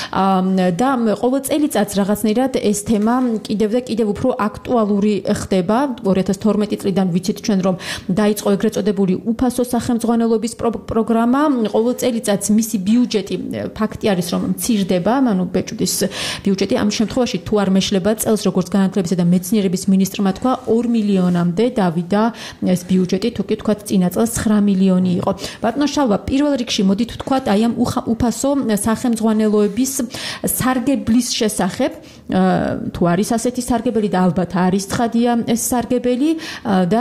და ყოველ წელიწადს რაღაცნაირად ეს თემა კიდევ და კიდევ უფრო აქტუალური ხდება. ორი ათას თორმეტი წლიდან ვიცით ჩვენ რომ დაიწყო ეგრეთ წოდებული უფასო სახელმძღვანელოების პროგრამა. ყოველ წელიწადს მისი ბიუჯეტი ფაქტი არის რომ მცირდება, ანუ ბეჭვდის ბიუჯეტი. ამ შემთხვევაში თუ არ მეშლება წელს, როგორც განათლებისა და მეცნიერების მინისტრმა თქვა, ორ მილიონამდე დავიდა ეს ბიუჯეტი, თუ კი თქვათ წინა წელს ცხრა მილიონი იყო. ბატონო შალვა, პირველ რიგში მოდით ვთქვათ აი ამ უფასო სახელმძღვანელოების სარგებლის შესახებ, თუ არის ასეთი სარგებელი და ალბათ არის ცხადია ეს სარგებელი და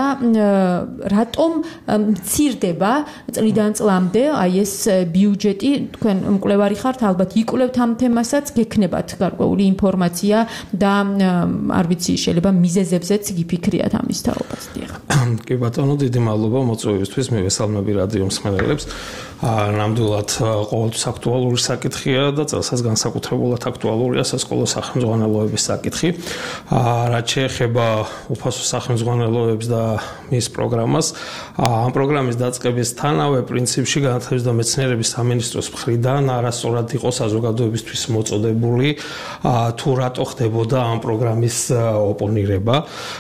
რატომ მცირდება წლიდან წლამდე აი ეს ბიუჯეტი. თქვენ მკვლევარი ხართ, ალბათ იკვლევთ ამ თემასაც, გექნებათ გარკვეული ინფორმაცია და არ ვიცი, შეიძლება მიზეზებზეც გიფიქრიათ ამის თაობას. კი ბატონო, დიდი მადლობა მოწვევისთვის. მე ვესალმები რადიო მსმენელებს. ნამდვილად ყოველთვის აქტუალური საკითხია და წელსაც განსაკუთრებულად აქტუალურია სასკოლო სახელმძღვანელოების საკითხი. რაც შეეხება უფასო სახელმძღვანელოებს და მის პროგრამას, ამ პროგრამის დაწყებისთანავე პრინციპში განათლების და მეცნიერების სამინისტროს მხრიდან არასწორად იყო საზოგადოებისთვის მოწოდებული თუ რატო ხდებოდა ამ პროგრამის ოპონირება.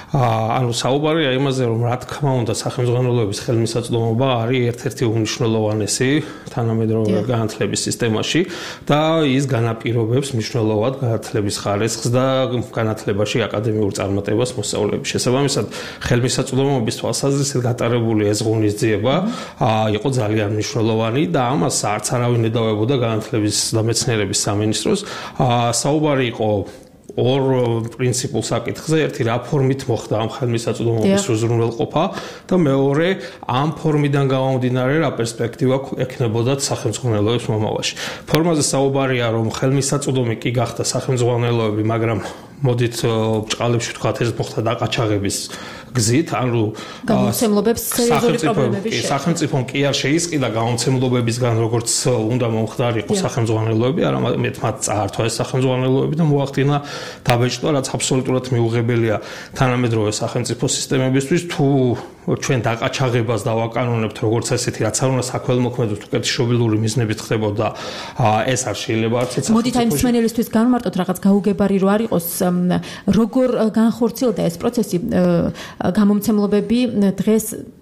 ანუ საუბარია იმაზე, რომ რა თქმა უნდა სახელმძღვანელოების ხელმისაწვდომობა არის ერთ-ერთი უმნიშვნელოვანესი თანამედროვე განათლების სისტემაში და ის განაპირობებს მნიშვნელოვნად განათლების ხარისხს და განათლებაში აკადემიურ წარმატებას მოსწავლეების. შესაბამისად, ხელმისაწვდომობის თვალსაზრისით გატარებული ეს ღონისძიება იყო ძალიან მნიშვნელოვანი და ამას არც არავინ ედავებოდა განათლების და მეცნიერების სამინისტროს. საუბარი იყო ორ პრინციპულ საკითხზე, ერთი რა ფორმით მოხდა ამ ხელმისაწვდომობის უზრუნველყოფა და მეორე ამ ფორმიდან გამომდინარე რა პერსპექტივა ექნებოდა სახელმძღვანელოებს მომავალში. ფორმაზე საუბარია, რომ ხელმისაწვდომი კი გახდა სახელმძღვანელოები, მაგრამ მოდით ბჭყალებში ვთქვათ, ეს მოხდა დაყაჩაღების გზით, ანუ გამომცემლობებს სერიოზული პრობლემები შეექმნა. სახელმწიფომ კი არ შეისყიდა გამომცემლობებისგან, როგორც უნდა მომხდარიყო სახელმძღვანელოები, არამედ მათ წაართვა ეს სახელმძღვანელოები და მოახდინა დაბეჭდვა, რაც აბსოლუტურად მიუღებელია თანამედროვე სახელმწიფო სისტემებისთვის. თუ ჩვენ დაყაჩაღებას დავაკანონებთ როგორც ესეთი, რაც არ უნდა საქველმოქმედოდ უკეთშობილური მიზნებით ხდებოდა, ეს არ შეიძლება არც ეს. მოდით აი მსმენელისთვის განმარტოთ რაღაც გაუგებარი რო არ იყოს, როგორ განხორციელდა ეს პროცესი. გამომცემლობები დღეს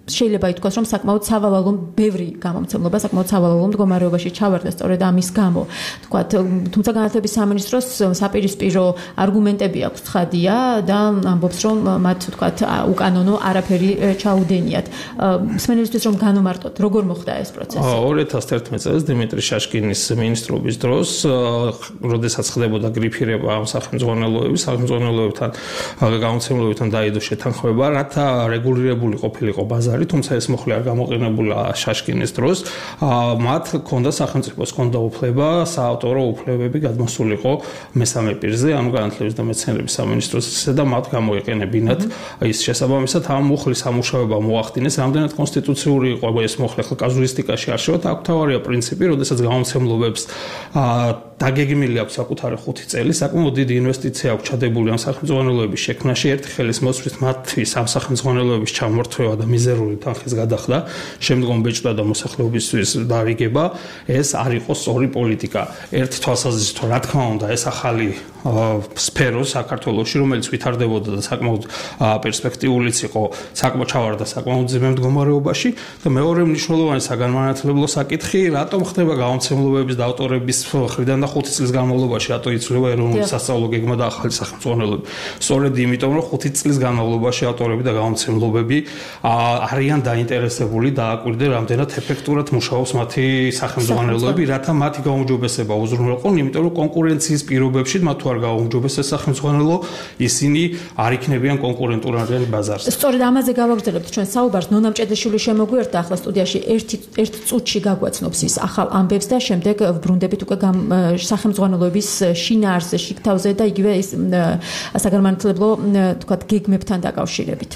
შეიძლება ითქვას, რომ საკმაოდ სავალალო ბევრი გამომცემლობა, საკმაოდ სავალალო მდგომარეობაში ჩავარდა სწორედ ამის გამო. თქვათ, თუმცა განათლების სამინისტროს საპირისპირო არგუმენტები აქვს ცხადია და ამბობს, რომ მათ თქვათ უკანონო არაფერი ჩაუდენიათ. მსმენელისთვის რომ განვმარტოთ, როგორ მოხდა ეს პროცესი? ორი ათას ერთმეტ წელს დიმიტრი შაშკინის მინისტრობის დროს, როდესაც ხდებოდა გრიფირება ამ სახელმძღვანელოების, სახელმძღვანელოებთან გამომცემლებთან დაიდო შეთანხმება, რათა რეგულირებული ყოფილიყო ბაზარი, თუმცა ეს მოხლე არ გამოყენებულა შაშკინის დროს, მათ ჰქონდა სახელმწიფოს ჰქონდა უფლება საავტორო უფლებები გადმოსულიყო მესამე პირზე, ანუ განათლების და მეცნიერების სამინისტროსა და მათ გამოიყენებინათ ის შესაბამისად ამ მუხლის სამუშაოება მოახდინეს, რამდენად კონსტიტუციური იყო ეს მოხლე, ხო კაზუისტიკაში არ შევა, აქ თავარია პრინციპი, როდესაც გამომცემლობებს დაგეგმილი აქვს საკუთარი ხუთი წელი, საკმაოდ დიდი ინვესტიცია აქვს ჩადებული ამ სახელმძღვანელოების შექმნაში, ერთი ხელის მოსვლით მათთვის ამ სახელმძღვანელოების ჩამორთვევა და მიზერული თანხის გადახდა, შემდგომ ბეჭდა და მოსახლეობისთვის დარიგება, ეს არ იყო სწორი პოლიტიკა. ერთი თვალსაზრისით, რა თქმა უნდა, ეს ახალი სფერო საქართველოში, რომელიც ვითარდებოდა და საკმაოდ პერსპექტიულიც იყო, საკმაოდ ჩავარდა საკმაოდ ძიმე მდგომარეობაში და მეორე მნიშვნელოვანი საგანმანათლებლო საკითხი, რატომ ხდება გამომცემლობების და ავტორების მხრიდან და ხუთი წლის განმავლობაში რატო იცვლება ეროვნული სასწავლო გეგმა და ახალი სახელმძღვანელოები. სწორედ იმიტომ, რომ ხუთი წლის განმავლობაში ავტორები და გამომცემლობები არიან დაინტერესებული დააკვირდნენ, რამდენად ეფექტურად მუშაობს მათი სახელმძღვანელოები, რათა მათი გაუმჯობესება უზრუნველყონ, იმიტომ რომ კონკურენციის პირობებში მათ თუ არ გაუმჯობესეს სახელმძღვანელო, ისინი არ იქნებიან კონკურენტულადიანი ბაზარზე. სწორედ ამაზე გავაგრძელებთ ჩვენ საუბარს. ნონა მჭედაშვილი შემოგვიერთდა ახლა სტუდიაში ერთი ერთ წუთში გაგვაცნობს ის ახალ ამბებს და შემდეგ ბრუნდებით უკვე სახელმძღვანელოების შინაარსზე, შიგთავზე და იგივე ის საგანმანათლებლო თქვათ გეგმებთან დაკავშირებით.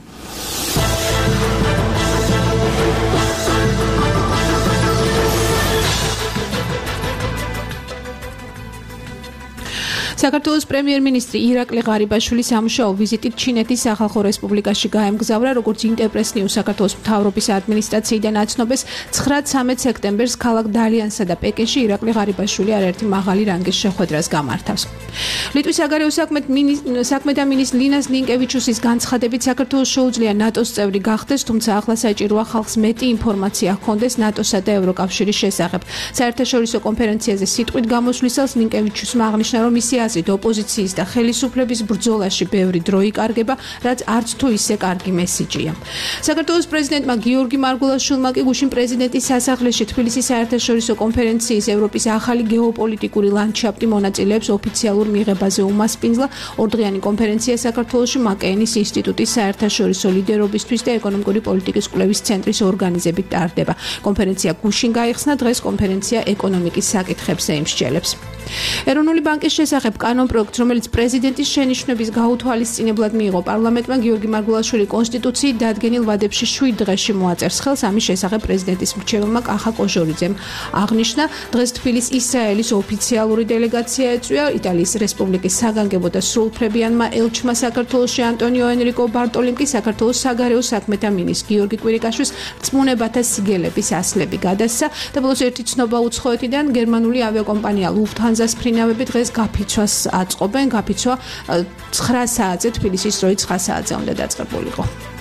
საქართველოს პრემიერ-მინისტრი ირაკლი ღარიბაშვილი სამუშაო ვიზიტით ჩინეთის სახალხო რესპუბლიკაში გაემგზავრა, როგორც ინტერპრეს ნიუს საქართველოს მთავრობის ადმინისტრაციიდან აცნობეს, ცხრა-ცამეტ სექტემბერს ქალაქ დალიანსა და პეკინში ირაკლი ღარიბაშვილი არაერთი მაღალი რანგის შეხვედრას გამართავს. ლიტვის საგარეო საქმეთა მინისტრ ლინას ლინკევიჩუსის განცხადებით, საქართველოს შეუძლია ნატოს წევრი გახდეს, თუმცა ახლა საჭიროა ხალხს მეტი ინფორმაცია ჰქონდეს ნატოსა და ევროკავშირის შესახებ. საერთაშორისო კონფერენციაზე სიტყვით გამოსვლისას ლინკევიჩუსმა აღნიშნა, რომ მისი აზრით ოპოზიციის და ხელისუფლების ბრძოლაში ბევრი დრო იკარგება, რაც არც თუ ისე კარგი მესიჯია. საქართველოს პრეზიდენტმა გიორგი მარგულაშვილმა კი გუშინ პრეზიდენტის სასახლეში თბილისის საერთაშორისო კონფერენციის ევროპის ახალი გეოპოლიტიკური ლანდშაფტი მონაწილეებს ოფიციალურ მიღებაზე უმასპინძლა. ორდღიანი კონფერენცია საქართველოში მაკეენის ინსტიტუტის საერთაშორისო ლიდერობისთვის და ეკონომიკური პოლიტიკის კვლევის ცენტრის ორგანიზებით ტარდება. კონფერენცია გუშინ გაიხსნა, დღეს კონფერენცია ეკონომიკის საკითხებს ემსჯელებს. ეროვნული ბანკის შესახებ კანონპროექტს, რომელიც პრეზიდენტის შენიშვნების გაუთვალისწინებლად მიიღო პარლამენტმა, გიორგი მარგულაშვილი კონსტიტუციით დადგენილ ვადებში შვიდ დღეში მოაწერს ხელს. ამის შესახებ პრეზიდენტის მრჩეველმა კახა კოჟორიძემ აღნიშნა, დღეს თბილისის ისრაელის ოფიციალური დელეგაცია ეწვია, იტალიის რესპუბლიკის საგანგებო და სრულუფლებიანმა ელჩმა საქართველოში ანტონიო ენრიკო ბარტოლიმ კი საქართველოს საგარეო საქმეთა მინისტრ გიორგი კვირიკაშვილს რწმუნებათა სიგელების ასლები გადასცა და ბოლოს ერთი ცნობა უცხოეთიდან გერმანული ავიაკომპანია ლუფთანზას ფრინავები დღეს გაფიცვას აწყობენ. გაფიცვა ცხრა საათზე თბილისის დროით ცხრა საათზე უნდა დაწყებულიყო.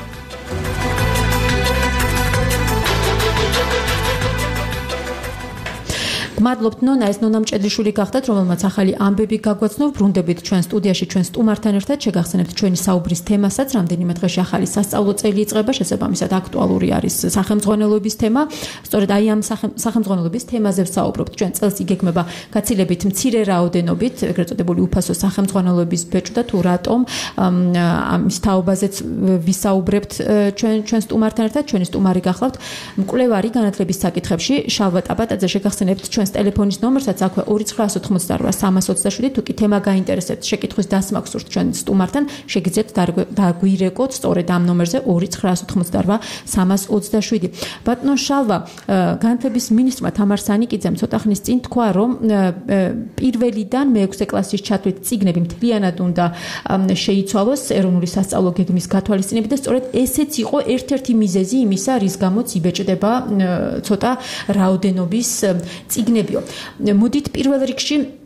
მადლობთ ნონა, ეს ნონა მჭედლიშვილი გახდათ, რომელმაც ახალი ამბები გაგვაცნო. ბრუნდებით ჩვენ სტუდიაში, ჩვენ სტუმართან ერთად შეგახსენებთ ჩვენი საუბრის თემასაც. რამდენიმე დღეში ახალი სასწავლო წელი იწყება, შესაბამისად აქტუალური არის სახელმძღვანელოების თემა. სწორედ აი ამ სახელმძღვანელოების თემაზე ვსაუბრობთ. ჩვენ წელს იგეგმება გაცილებით მცირე რაოდენობით, ეგრეთ წოდებული უფასო სახელმძღვანელოების ბეჭდა, თუ რატომ ამის თაობაზეც ვისაუბრებთ ჩვენ ჩვენ სტუმართან ერთად. ჩვენი სტუმარი გახლავთ მკვლევარი განათლების საკითხებში შალვა ტაბატაძე. შეგახსენებთ ჩვენ ტელეფონის ნომერსაც აქვე ორი ცხრა ოცდაოთხმოცდარვა სამას ოცდაშვიდი. თუ კი თემა გაინტერესებთ, შეკითხვის დასმა გსურთ ჩვენ სტუმართან, შეგიძლიათ დაგვირეკოთ სწორედ ამ ნომერზე ორი ცხრა ოცდაოთხმოცდარვა სამას ოცდაშვიდი. ბატონო შალვა, განათლების მინისტრმა თამარ სანიკიძემ ცოტა ხნის წინ თქვა, რომ პირველიდან მეექვსე კლასის ჩათვლით წიგნები მთლიანად უნდა შეიცვალოს ეროვნული სასწავლო გეგმის გათვალისწინებით და სწორედ ესეც იყო ერთ-ერთი მიზეზი იმისა, რის გამოც იბეჭდება ცოტა რაოდენობის წიგნებიო. მოდით პირველ რიგში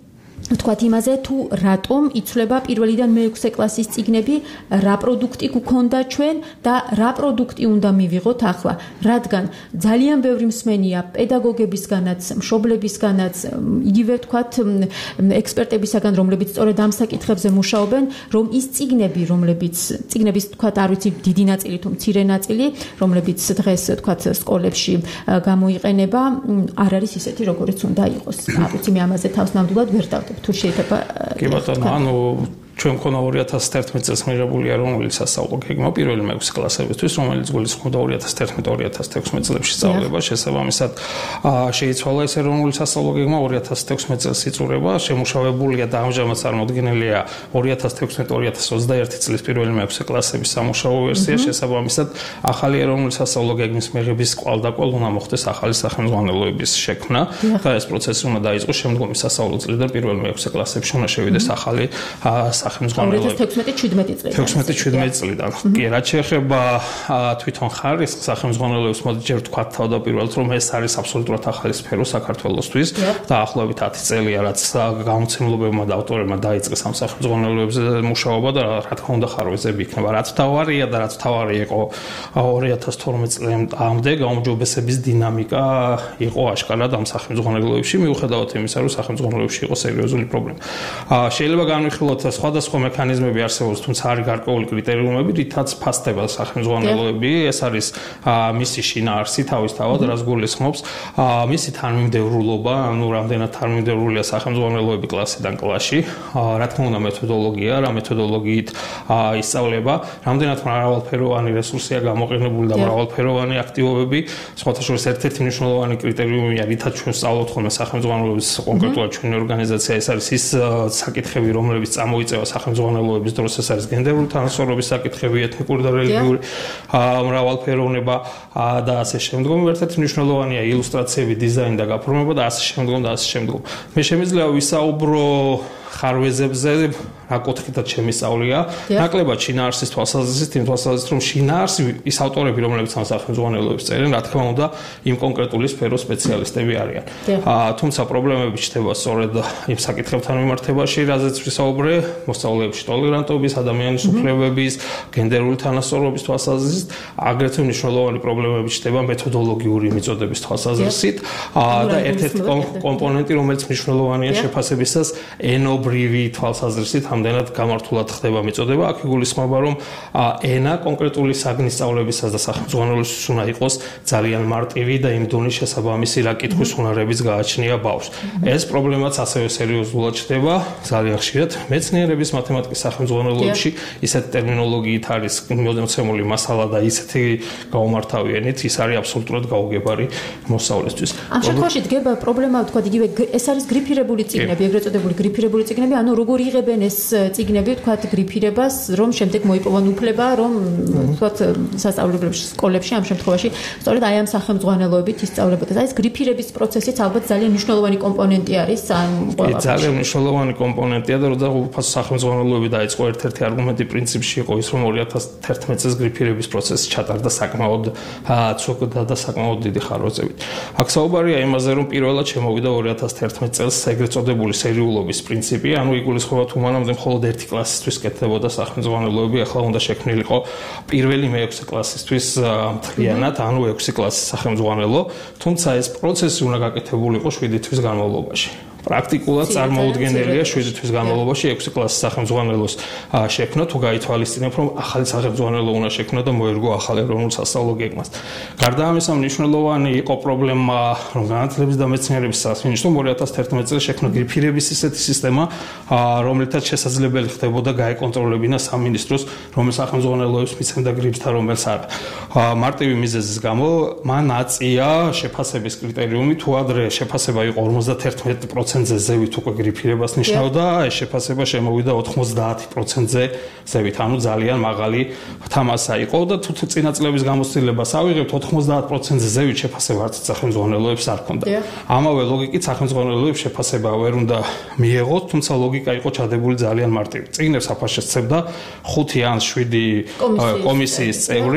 თქვათ იმაზე თუ რატომ იცვლება პირველიდან მეექვსე კლასის წიგნები, რა პროდუქტი გქონდა ჩვენ და რა პროდუქტი უნდა მივიღოთ ახლა, რადგან ძალიან ბევრი მსმენია პედაგოგებისგანაც, მშობლებისგანაც, იგივე თქვათ ექსპერტებისგან, რომლებიც სწორედ ამ საკითხებზე მუშაობენ, რომ ის წიგნები, რომლებიც წიგნების თქვათ არ ვიცი დიდი ნაწილი თუ მცირე ნაწილი, რომლებიც დღეს თქვათ სკოლებში გამოიყენება, არ არის ისეთი, როგორიც უნდა იყოს. არ ვიცი მე ამაზე თავს ნამდვილად ვერ დავდებ. თუ შეიძლება კი ბატონო, ანუ ჩვენ მქონდა ორი ათას თერთმეტ წელს მიღებული ეროვნული სასწავლო გეგმა პირველი მეექვსე კლასებისთვის, რომელიც გულისხმობდა ორი ათას თერთმეტ ორი ათას თექვსმეტ წლებში სწავლება, შესაბამისად შეიცვალა ეს ეროვნული სასწავლო გეგმა ორი ათას თექვსმეტ წელს იწურება, შემუშავებულია და ამჟამად წარმოდგენილია ორი ათას თექვსმეტ ორი ათას ოცდაერთი წლის პირველი მეექვსე კლასების სამუშაო ვერსია, შესაბამისად ახალი ეროვნული სასწავლო გეგმის მიღების კვალდაკვალ უნდა მოხდეს ახალი სახელმძღვანელოების შექმნა და ეს პროცესი უნდა დაიწყოს შემდგომი სასწავლო წლიდან პირველ მეექვსე კლასებში უნდა შევიდეს ახალი სახელმძღვანელოები. თექვსმეტ შვიდმეტ წლიდან. კი, რაც შეეხება თვითონ ხარისხს სახელმძღვანელოებს, მოდი ჯერ ვთქვათ თავდაპირველად, რომ ეს არის აბსოლუტურად ახალი სფერო საქართველოსთვის და ახლობით ათი წელია, რაც გამოცემლებმა და ავტორებმა დაიწყეს ამ სახელმძღვანელოებზე მუშაობა და რა თქმა უნდა ხარვეზები იქნება. რაც თავარია და რაც თავარი იყო ორი ათას თორმეტ წლამდე გაუმჯობესების დინამიკა იყო აშკარად ამ სახელმძღვანელოებში, მიუხედავად იმისა, რომ სახელმძღვანელოებში იყო სერიოზული პრობლემა. შეიძლება განვიხილოთ სხვადასხვა მექანიზმები არსებობს, თუმცა არის გარკვეული კრიტერიუმები, რითაც ფასდება სახელმძღვანელოები. ეს არის მისი შინაარსი თავისთავად, რაც გულისხმობს მისი თანმიმდევრულობა, ანუ რამდენად თანმიმდევრულია სახელმძღვანელოები კლასიდან კლასში, რა თქმა უნდა მეთოდოლოგია, რა მეთოდოლოგიით ისწავლება, რამდენად მრავალფეროვანი რესურსია გამოყენებული და მრავალფეროვანი აქტივობები. სხვათა შორის ერთ-ერთი მნიშვნელოვანი კრიტერიუმია, რითაც ჩვენ სწავლობთ ხოლმე სახელმძღვანელოების კონკრეტულად ჩვენი ორგანიზაცია, ეს არის ის საკითხები, რომლებიც წამოიწევა სახელმძღვანელოების დროს, ეს არის გენდერული თანასწორობის საკითხები, ეთნიკური და რელიგიური მრავალფეროვნება და ასე შემდგომ. ერთ-ერთი მნიშვნელოვანია ილუსტრაციები, დიზაინი და გაფორმება და ასე შემდგომ და ასე შემდგომ. მე შემიძლია ვისაუბრო ხარვეზებზე, რა კუთხითაც შემისწავლია. ნაკლებად შინაარსის თვალსაზრისით, იმ თვალსაზრისით, რომ შინაარსი ის ავტორები, რომლებიც ამ სახელმძღვანელოებს წერენ, რა თქმა უნდა, იმ კონკრეტული სფეროს სპეციალისტები არიან. თუმცა პრობლემები ჩნდება სწორედ იმ საკითხებთან მიმართებაში, რაზეც ვისაუბრე, მოსწავლეებში ტოლერანტობის, ადამიანის უფლებების, გენდერული თანასწორობის თვალსაზრისით, აგრეთვე მნიშვნელოვანი პრობლემები ჩნდება მეთოდოლოგიური მიწოდების თვალსაზრისით და ერთ-ერთი კომპონენტი, რომელიც მნიშვნელოვანია შეფასებისას, ენობრივი თვალსაზრისით ამდენად გამართულად ხდება მიწოდება. აქ იგულისხმება, რომ ენა კონკრეტული საგნის სწავლებისას და სახელმძღვანელოსთვის უნდა იყოს ძალიან მარტივი და იმ დონის შესაბამისი რა კითხვის უნარების გააჩნია ბავშვს. ეს პრობლემაც ასევე სერიოზულად ჩნდება ძალიან ხშირად მეცნიერების მათემატიკის სახელმძღვანელოებში, ისეთი ტერმინოლოგიით არის მოცემული მასალა და ისეთი გაუმართავიანით, ის არის აბსოლუტურად გაუგებარი მოსწავლესთვის. ამ შემთხვევაში დგება პრობლემა, თქვა იგივე ეს არის გრიფირებული წიგნები, ეგრეთ წოდებული გრიფირებული წიგნები, ანუ როგორ იღებენ ეს წიგნები, თქვა გრიფირებას, რომ შემდეგ მოიპოვონ უფლება, რომ თქვა სასწავლებლებში, სკოლებში ამ შემთხვევაში სწორედ აი ამ სახელმძღვანელოებით ისწავლებოდეს. აი ეს გრიფირების პროცესიც ალბათ ძალიან მნიშვნელოვანი კომპონენტი არის ამ ყველაფერში. ძალიან მნიშვნელოვანი კომპონენტია და როცა უფასო სახელმძღვანელოები დაიწყო, ერთ-ერთი არგუმენტი პრინციპში იყო ის, რომ ორი ათას თერთმეტ წელს გრიფირების პროცესი ჩატარდა საკმაოდ ცუდა და საკმაოდ დიდი ხარვეზებით. აქ საუბარია იმაზე, რომ პირველად შემოვიდა ორი ათას თერთმეტ წელს ეგრეთ წოდებული სერიულობის პრინციპი, ანუ იგულისხმება თუ მანამდე მხოლოდ ერთი კლასისთვის კეთდებოდა სახელმძღვანელოები, ახლა უნდა შექმნილიყო პირველი მეექვსე კლასისთვის მთლიანად, ანუ ექვსი კლასის სახელმძღვანელო, თუმცა ეს პროცესი უნდა გაკეთებულიყო შვიდი თვის განმავლობაში. პრაქტიკულად წარმოუდგენელია შვიდი თვის განმავლობაში ექვსი კლასის სახელმძღვანელოს შექმნა, თუ გაითვალისწინებ, რომ ახალი სახელმძღვანელო უნდა შექმნა და მოერგო ახალ ეროვნულ სასწავლო გეგმას. გარდა ამისა, მნიშვნელოვანი იყო პრობლემა, რომ განათლების და მეცნიერების სამინისტრომ ორი ათას თერთმეტ წელს შექმნა გრიფირების ისეთი სისტემა, რომლითაც შესაძლებელი ხდებოდა გაეკონტროლებინა სამინისტროს, რომელ სახელმძღვანელოებს მიცემდა გრიფს და რომელს არა. მარტივი მიზეზის გამო მან აწია შეფასების კრიტერიუმი, თუ ადრე შეფასება იყო ორმოცდათერთმეტ პროცენტზე ზევით უკვე გრიფირებას ნიშნავდა, ეს შეფასება შემოვიდა ოთხმოცდაათი პროცენტზე ზევით, ანუ ძალიან მაღალი თამასა იყო და თუ წინა წლების გამოცდილებას ავიღებთ, ოთხმოცდაათ პროცენტზე ზევით შეფასება არც სახელმძღვანელოებს არ ჰქონდა. ამავე ლოგიკით სახელმძღვანელოებს შეფასება ვერ უნდა მიეღოთ, თუმცა ლოგიკა იყო ჩადებული ძალიან მარტივი. წიგნებს აფასებს სცემდა ხუთი ან შვიდი კომისიის წევრი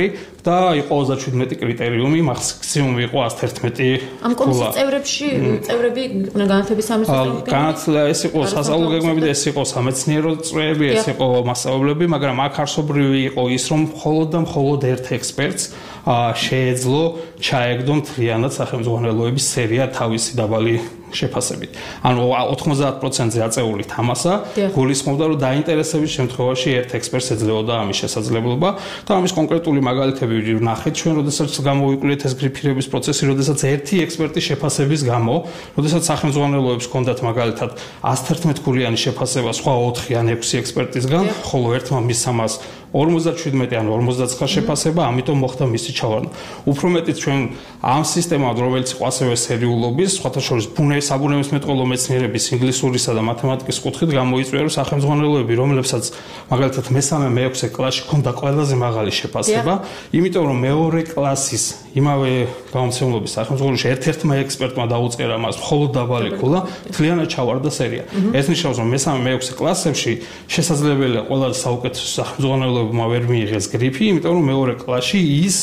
და იყო ოცდაშვიდმეტი კრიტერიუმი, მაქსიმუმი იყო ათას ერთმეტი. ამ კომისიის წევრებში წევრები იყვნენ განათლების სამეცნიერო განათლება ეს იყო სასწავლო გეგმები და ეს იყო სამეცნიერო წრეები, ეს იყო მასწავლებლები, მაგრამ აქ არსობრივი იყო ის, რომ მხოლოდ და მხოლოდ ერთ ექსპერტს შეეძლო ჩაეგდო მთლიანად სახელმძღვანელოების სერია თავისი დაბალი შეფასებით. ანუ ოთხმოცდაათ პროცენტზე აწეული თამასა გულისხმობდა, რომ დაინტერესების შემთხვევაში ერთ ექსპერტს ეძლეოდა ამის შესაძლებლობა და ამის კონკრეტული მაგალითები ვნახეთ ჩვენ, როდესაც გამოვიკვლიეთ ეს გრიფირების პროცესი, როდესაც ერთი ექსპერტის შეფასების გამო, როდესაც სახელმძღვანელოებს ჰქონდათ მაგალითად ათას ერთმეტი გულიანი შეფასება სხვა ოთხი ან ექვსი ექსპერტისგან, ხოლო ერთმა მისამას ორმოცდაშვიდმეტი ან ორმოცდაცხრა შეფასება, ამიტომ მოხდა მისი ჩავარდნა. უფრო მეტიც ჩვენ ამ სისტემად, რომელიც იყო ასევე სერიულობის, სხვათა შორის საბუნებისმეტყველო მეცნიერების, ინგლისურისა და მათემატიკის კუთხით გამოიწვია, რომ სახელმძღვანელოები, რომლებსაც მაგალითად მესამე მეექვსე კლასში ჰქონდა ყველაზე მაღალი შეფასება, იმიტომ რომ მეორე კლასის იმავე გამომცემლობის სახელმძღვანელოში ერთ-ერთმა ექსპერტმა დაუწყერა მას მხოლოდ დაბალი ქულა, მთლიანად ჩავარდა სერია. ეს ნიშნავს, რომ მესამე მეექვსე კლასებში შესაძლებელია ყველაზე საუკეთესო სახელმძღვანელოებმა ვერ მიიღეს გრიფი, იმიტომ რომ მეორე კლასში ის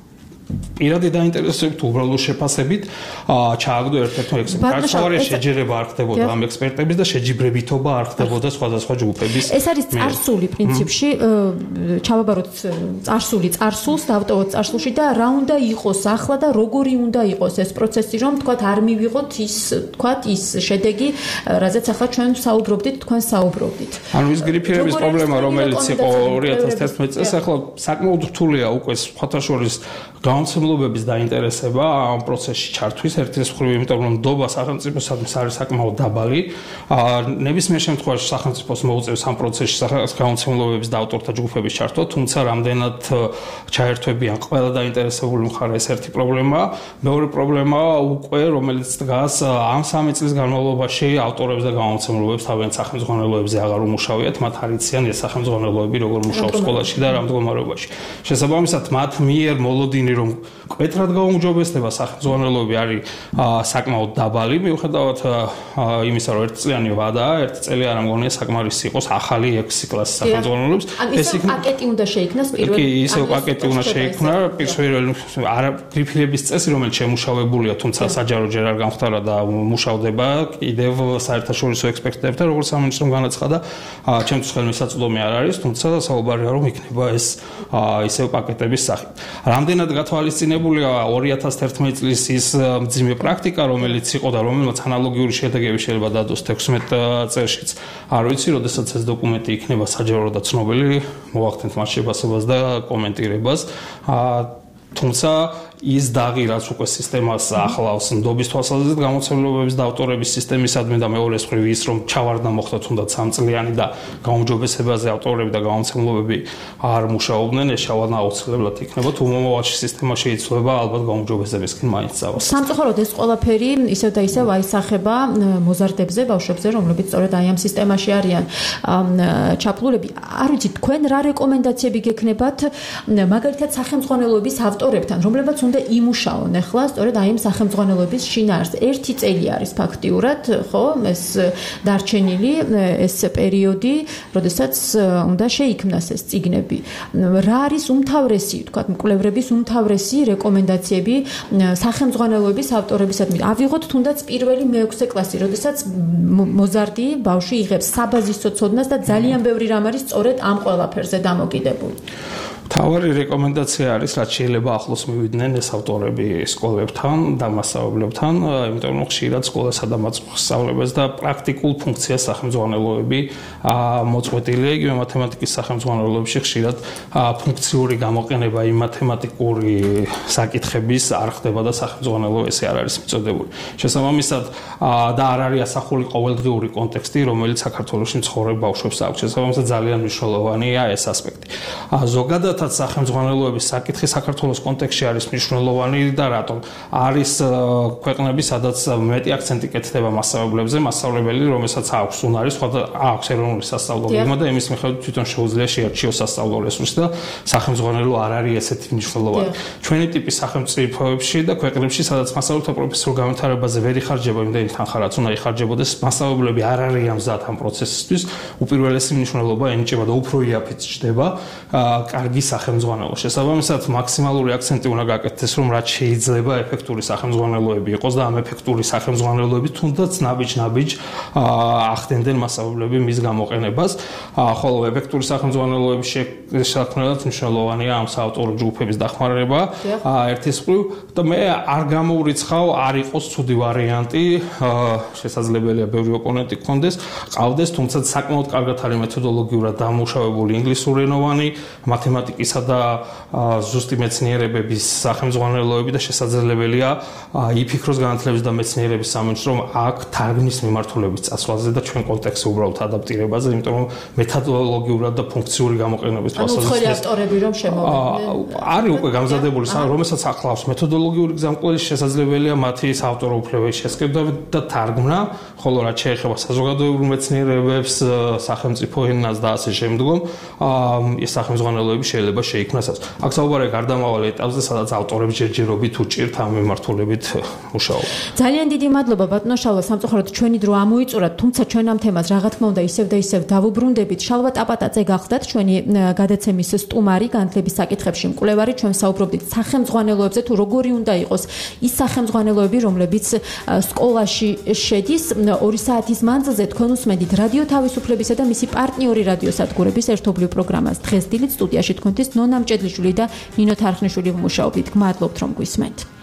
პირადი დაინტერესებით უბრალოდ შეფასებით ჩააგდო ერთ-ერთმა ექსპერტმა. გარკვეული შეჯერება არ ხდებოდა ამ ექსპერტების და შეჯიბრებითობა არ ხდებოდა სხვადასხვა ჯგუფების. ეს არის წარსული პრინციპში, ჩავაბაროთ წარსული წარსულს, დავტოვოთ წარსულში და რა უნდა იყოს ახლა და როგორი უნდა იყოს ეს პროცესი, რომ თქვათ არ მივიღოთ ის, თქვათ ის შედეგი, რაზეც ახლა ჩვენ საუბრობდით, თქვენ საუბრობდით. ანუ ის გრიფირების პრობლემა, რომელიც იყო ორი ათას თერთმეტი წელს, ახლა საკმაოდ რთულია უკვე სხვათა შორის გამომცემლობების დაინტერესება ამ პროცესში ჩართვის ერთის მხრივ, იმიტომ რომ ნდობა სახელმწიფოსადმი არის საკმაოდ დაბალი. ნებისმიერ შემთხვევაში სახელმწიფოს მოუწევს ამ პროცესში გამომცემლობების და ავტორთა ჯგუფების ჩართვა, თუმცა რამდენად ჩაერთვებიან ყველა დაინტერესებული მხარე, ეს ერთი პრობლემაა. მეორე პრობლემაა უკვე, რომელიც დგას ამ სამი წლის განმავლობაში ავტორებს და გამომცემლობებს თავიანთ სახელმძღვანელოებზე აღარ უმუშავიათ, მათ არ იციან ეს სახელმძღვანელოები როგორ მუშაობს სკოლაში და რა მდგომარეობაში. შესაბამისად, მათ მიერ მოლოდინი რომ კვეთრად გაუმჯობესდება სახელმძღვანელოები არის საკმაოდ დაბალი, მიუხედავად იმისა, რომ ერთწლიანი ვადაა, ერთი წელი არ ამგონია საკმარისი იყოს ახალი ექვსი კლასის სახელმძღვანელოებს. ეს პაკეტი უნდა შეიქმნას პირველ. კი, ისევ პაკეტი უნდა შეიქმნა პირველ არა გრიფირების წესი, რომელიც შემუშავებულია, თუმცა საჯარო ჯერ არ გამხდარა და მუშავდება კიდევ საერთაშორისო ექსპერტებთან, როგორც სამინისტრომ განაცხადა. ჩემთვის ხელმისაწვდომი არ არის, თუმცა საუბარია რომ იქნება ეს ისევ პაკეტების სახით. რამდენად გათვალისწინებულია ორი ათას თერთმეტი წლის ის მძიმე პრაქტიკა, რომელიც იყო და რომელმაც ანალოგიური შედეგები შეიძლება დადოს თექვსმეტ წელშიც. არ ვიცი, როდესაც ეს დოკუმენტი იქნება საჯარო და ცნობილი, მოვახდენთ მას შეფასებას და კომენტირებას. თუმცა ის დაღი, რაც უკვე სისტემას ახლავს ნდობის თვალსაზრისით გამოცემლობების და ავტორების სისტემისადმი და მეორე მხრივ ის, რომ ჩავარდნა მოხდა თუნდაც სამწლიანი და გაუმჯობესებაზე ავტორები და გამოცემლობები არ მუშაობდნენ, ეს ჩავარდნა აუცილებლად იქნება, თუ მომავალში სისტემა შეიცვლება, ალბათ გაუმჯობესებისკენ მაინც წავას. სამწუხაროდ ეს ყველაფერი ისევ და ისევ აისახება მოზარდებზე, ბავშვებზე, რომლებიც სწორედ აი ამ სისტემაში არიან ჩაფლულები. არ ვიცი, თქვენ რა რეკომენდაციები გექნებათ მაგალითად სახელმძღვანელოების ავტორებთან, რომლებიც უნდა იმუშაონ ახლა სწორედ აი ამ სახელმძღვანელოების შინაარსზე. ერთი წელი არის ფაქტიურად, ხო, ეს დარჩენილი ეს პერიოდი, როდესაც უნდა შეიქმნას ეს წიგნები. რა არის უმთავრესი, თქვათ, მკვლევრების უმთავრესი რეკომენდაციები სახელმძღვანელოების ავტორებისადმი? ავიღოთ თუნდაც პირველი მეექვსე კლასი, როდესაც მოზარდი ბავშვი იღებს საბაზისო ცოდნას და ძალიან ბევრი რამ არის სწორედ ამ ყველაფერზე დამოკიდებული. თავარი რეკომენდაცია არის, რაც შეიძლება ახლოს მივიდნენ ეს ავტორები სკოლებთან და მასწავლებლებთან, იმიტომ რომ ხშირად სკოლასა და მასწავლებელს და პრაქტიკულ ფუნქციას სახელმძღვანელოები მოწყვეტილია, იგივე მათემატიკის სახელმძღვანელოებში ხშირად ფუნქციური გამოყენება იმ მათემატიკური საკითხების არ ხდება და სახელმძღვანელო ესე არ არის მიწოდებული. შესაბამისად და არ არის ასახული ყოველდღიური კონტექსტი, რომელიც საქართველოში მცხოვრებ ბავშვებს აქვს. შესაბამისად ძალიან მნიშვნელოვანია ეს ასპექტი. ზოგადად სახელმძღვანელოების საკითხი საქართველოს კონტექსტში არის მნიშვნელოვანი და რატომ? არის ქვეყნები, სადაც მეტი აქცენტი კეთდება მასწავლებლებზე, მასწავლებელი, რომელსაც აქვს უნარი, სხვა აქვს ეროვნული სასწავლო გეგმა და იმის მიხედვით თვითონ შეუძლია შეარჩიოს სასწავლო რესურსი და სახელმძღვანელო არ არის ესეთი მნიშვნელოვანი. ჩვენი ტიპის სახელმწიფოებში და ქვეყნებში, სადაც მასწავლებელთა პროფესიულ განვითარებაზე ვერ იხარჯება იმდენი თანხა, რაც უნდა იხარჯებოდეს, მასწავლებლები არ არიან მზად ამ პროცესისთვის, უპირველესი მნიშვნელობა ენიჭება და უფრო იაფიც ჩდება კარგი სახელმძღვანელო. შესაბამისად, მაქსიმალური აქცენტი უნდა გაკეთდეს, რომ რაც შეიძლება ეფექტური სახელმძღვანელოები იყოს და ამ ეფექტური სახელმძღვანელოები თუნდაც ნაბიჯ-ნაბიჯ ახდენდნენ მასშტაბები მის გამოყენებას, ხოლო ეფექტური სახელმძღვანელოების შექმნელად მნიშვნელოვანია ამ საავტორო ჯგუფების დახმარება ერთის მხრივ და მე არ გამოურიცხავ არ იყოს ცუდი ვარიანტი, შესაძლებელია ბევრი ოპონენტი გქონდეს, ყავდეს, თუმცა საკმაოდ კარგად არის მეთოდოლოგიურად დამუშავებული ინგლისურენოვანი, მათემატიკისა და ზუსტი მეცნიერებების სახელმძღვანელოები და შესაძლებელია იფიქროს განათლების და მეცნიერების სამინისტრომ რომ აქ თარგმნის მიმართულების წასვლაზე და ჩვენ კონტექსტზე უბრალოდ ადაპტირებაზე, იმიტომ რომ მეთოდოლოგიურად და ფუნქციური გამოყენების თვალსაზრისით ანუ ავტორები რომ შემოვიდნენ არის უკვე გამზადებული, რომელსაც ახლავს მეთოდოლოგიური გზამკვლევის შესაძლებელია მათი საავტორო უფლებების შესყიდვა და თარგმნა, ხოლო რაც შეეხება საზოგადოებრივ მეცნიერებებს, სახელმწიფო ენას და ასე შემდგომ, ეს სახელმძღვანელოები შეიძლება შეიქმნას. აქ საუბარია გარდამავალ ეტაპზე, სადაც ავტორებს ჯერჯერობით უჭირთ ამ მიმართულებით მუშაობა. ძალიან დიდი მადლობა ბატონო შალვა, სამწუხაროდ ჩვენი დრო ამოიწურა, თუმცა ჩვენ ამ თემას რა თქმა უნდა ისევ და ისევ დავუბრუნდებით. შალვა ტაპატაძე გახლდათ ჩვენი გადაცემის სტუმარი, განათლების საკითხებში მკვლევარი, ჩვენ საუბრობდით სახელმძღვანელოებზე, თუ როგორი უნდა იყოს ის სახელმძღვანელოები, რომლებიც სკოლაში შედის. ორი საათის მანძილზე თქვენ უსმენთ რადიო თავისუფლებისა და მისი პარტნიორი რადიოსადგურების ერთობლივ პროგრამას. დღეს დილით სტუდიაში თქვენთვის ნონა მჭედლიშვილი და ნინო თარხნიშვილი ვმუშაობდით. გმადლობთ რომ გვისმენთ.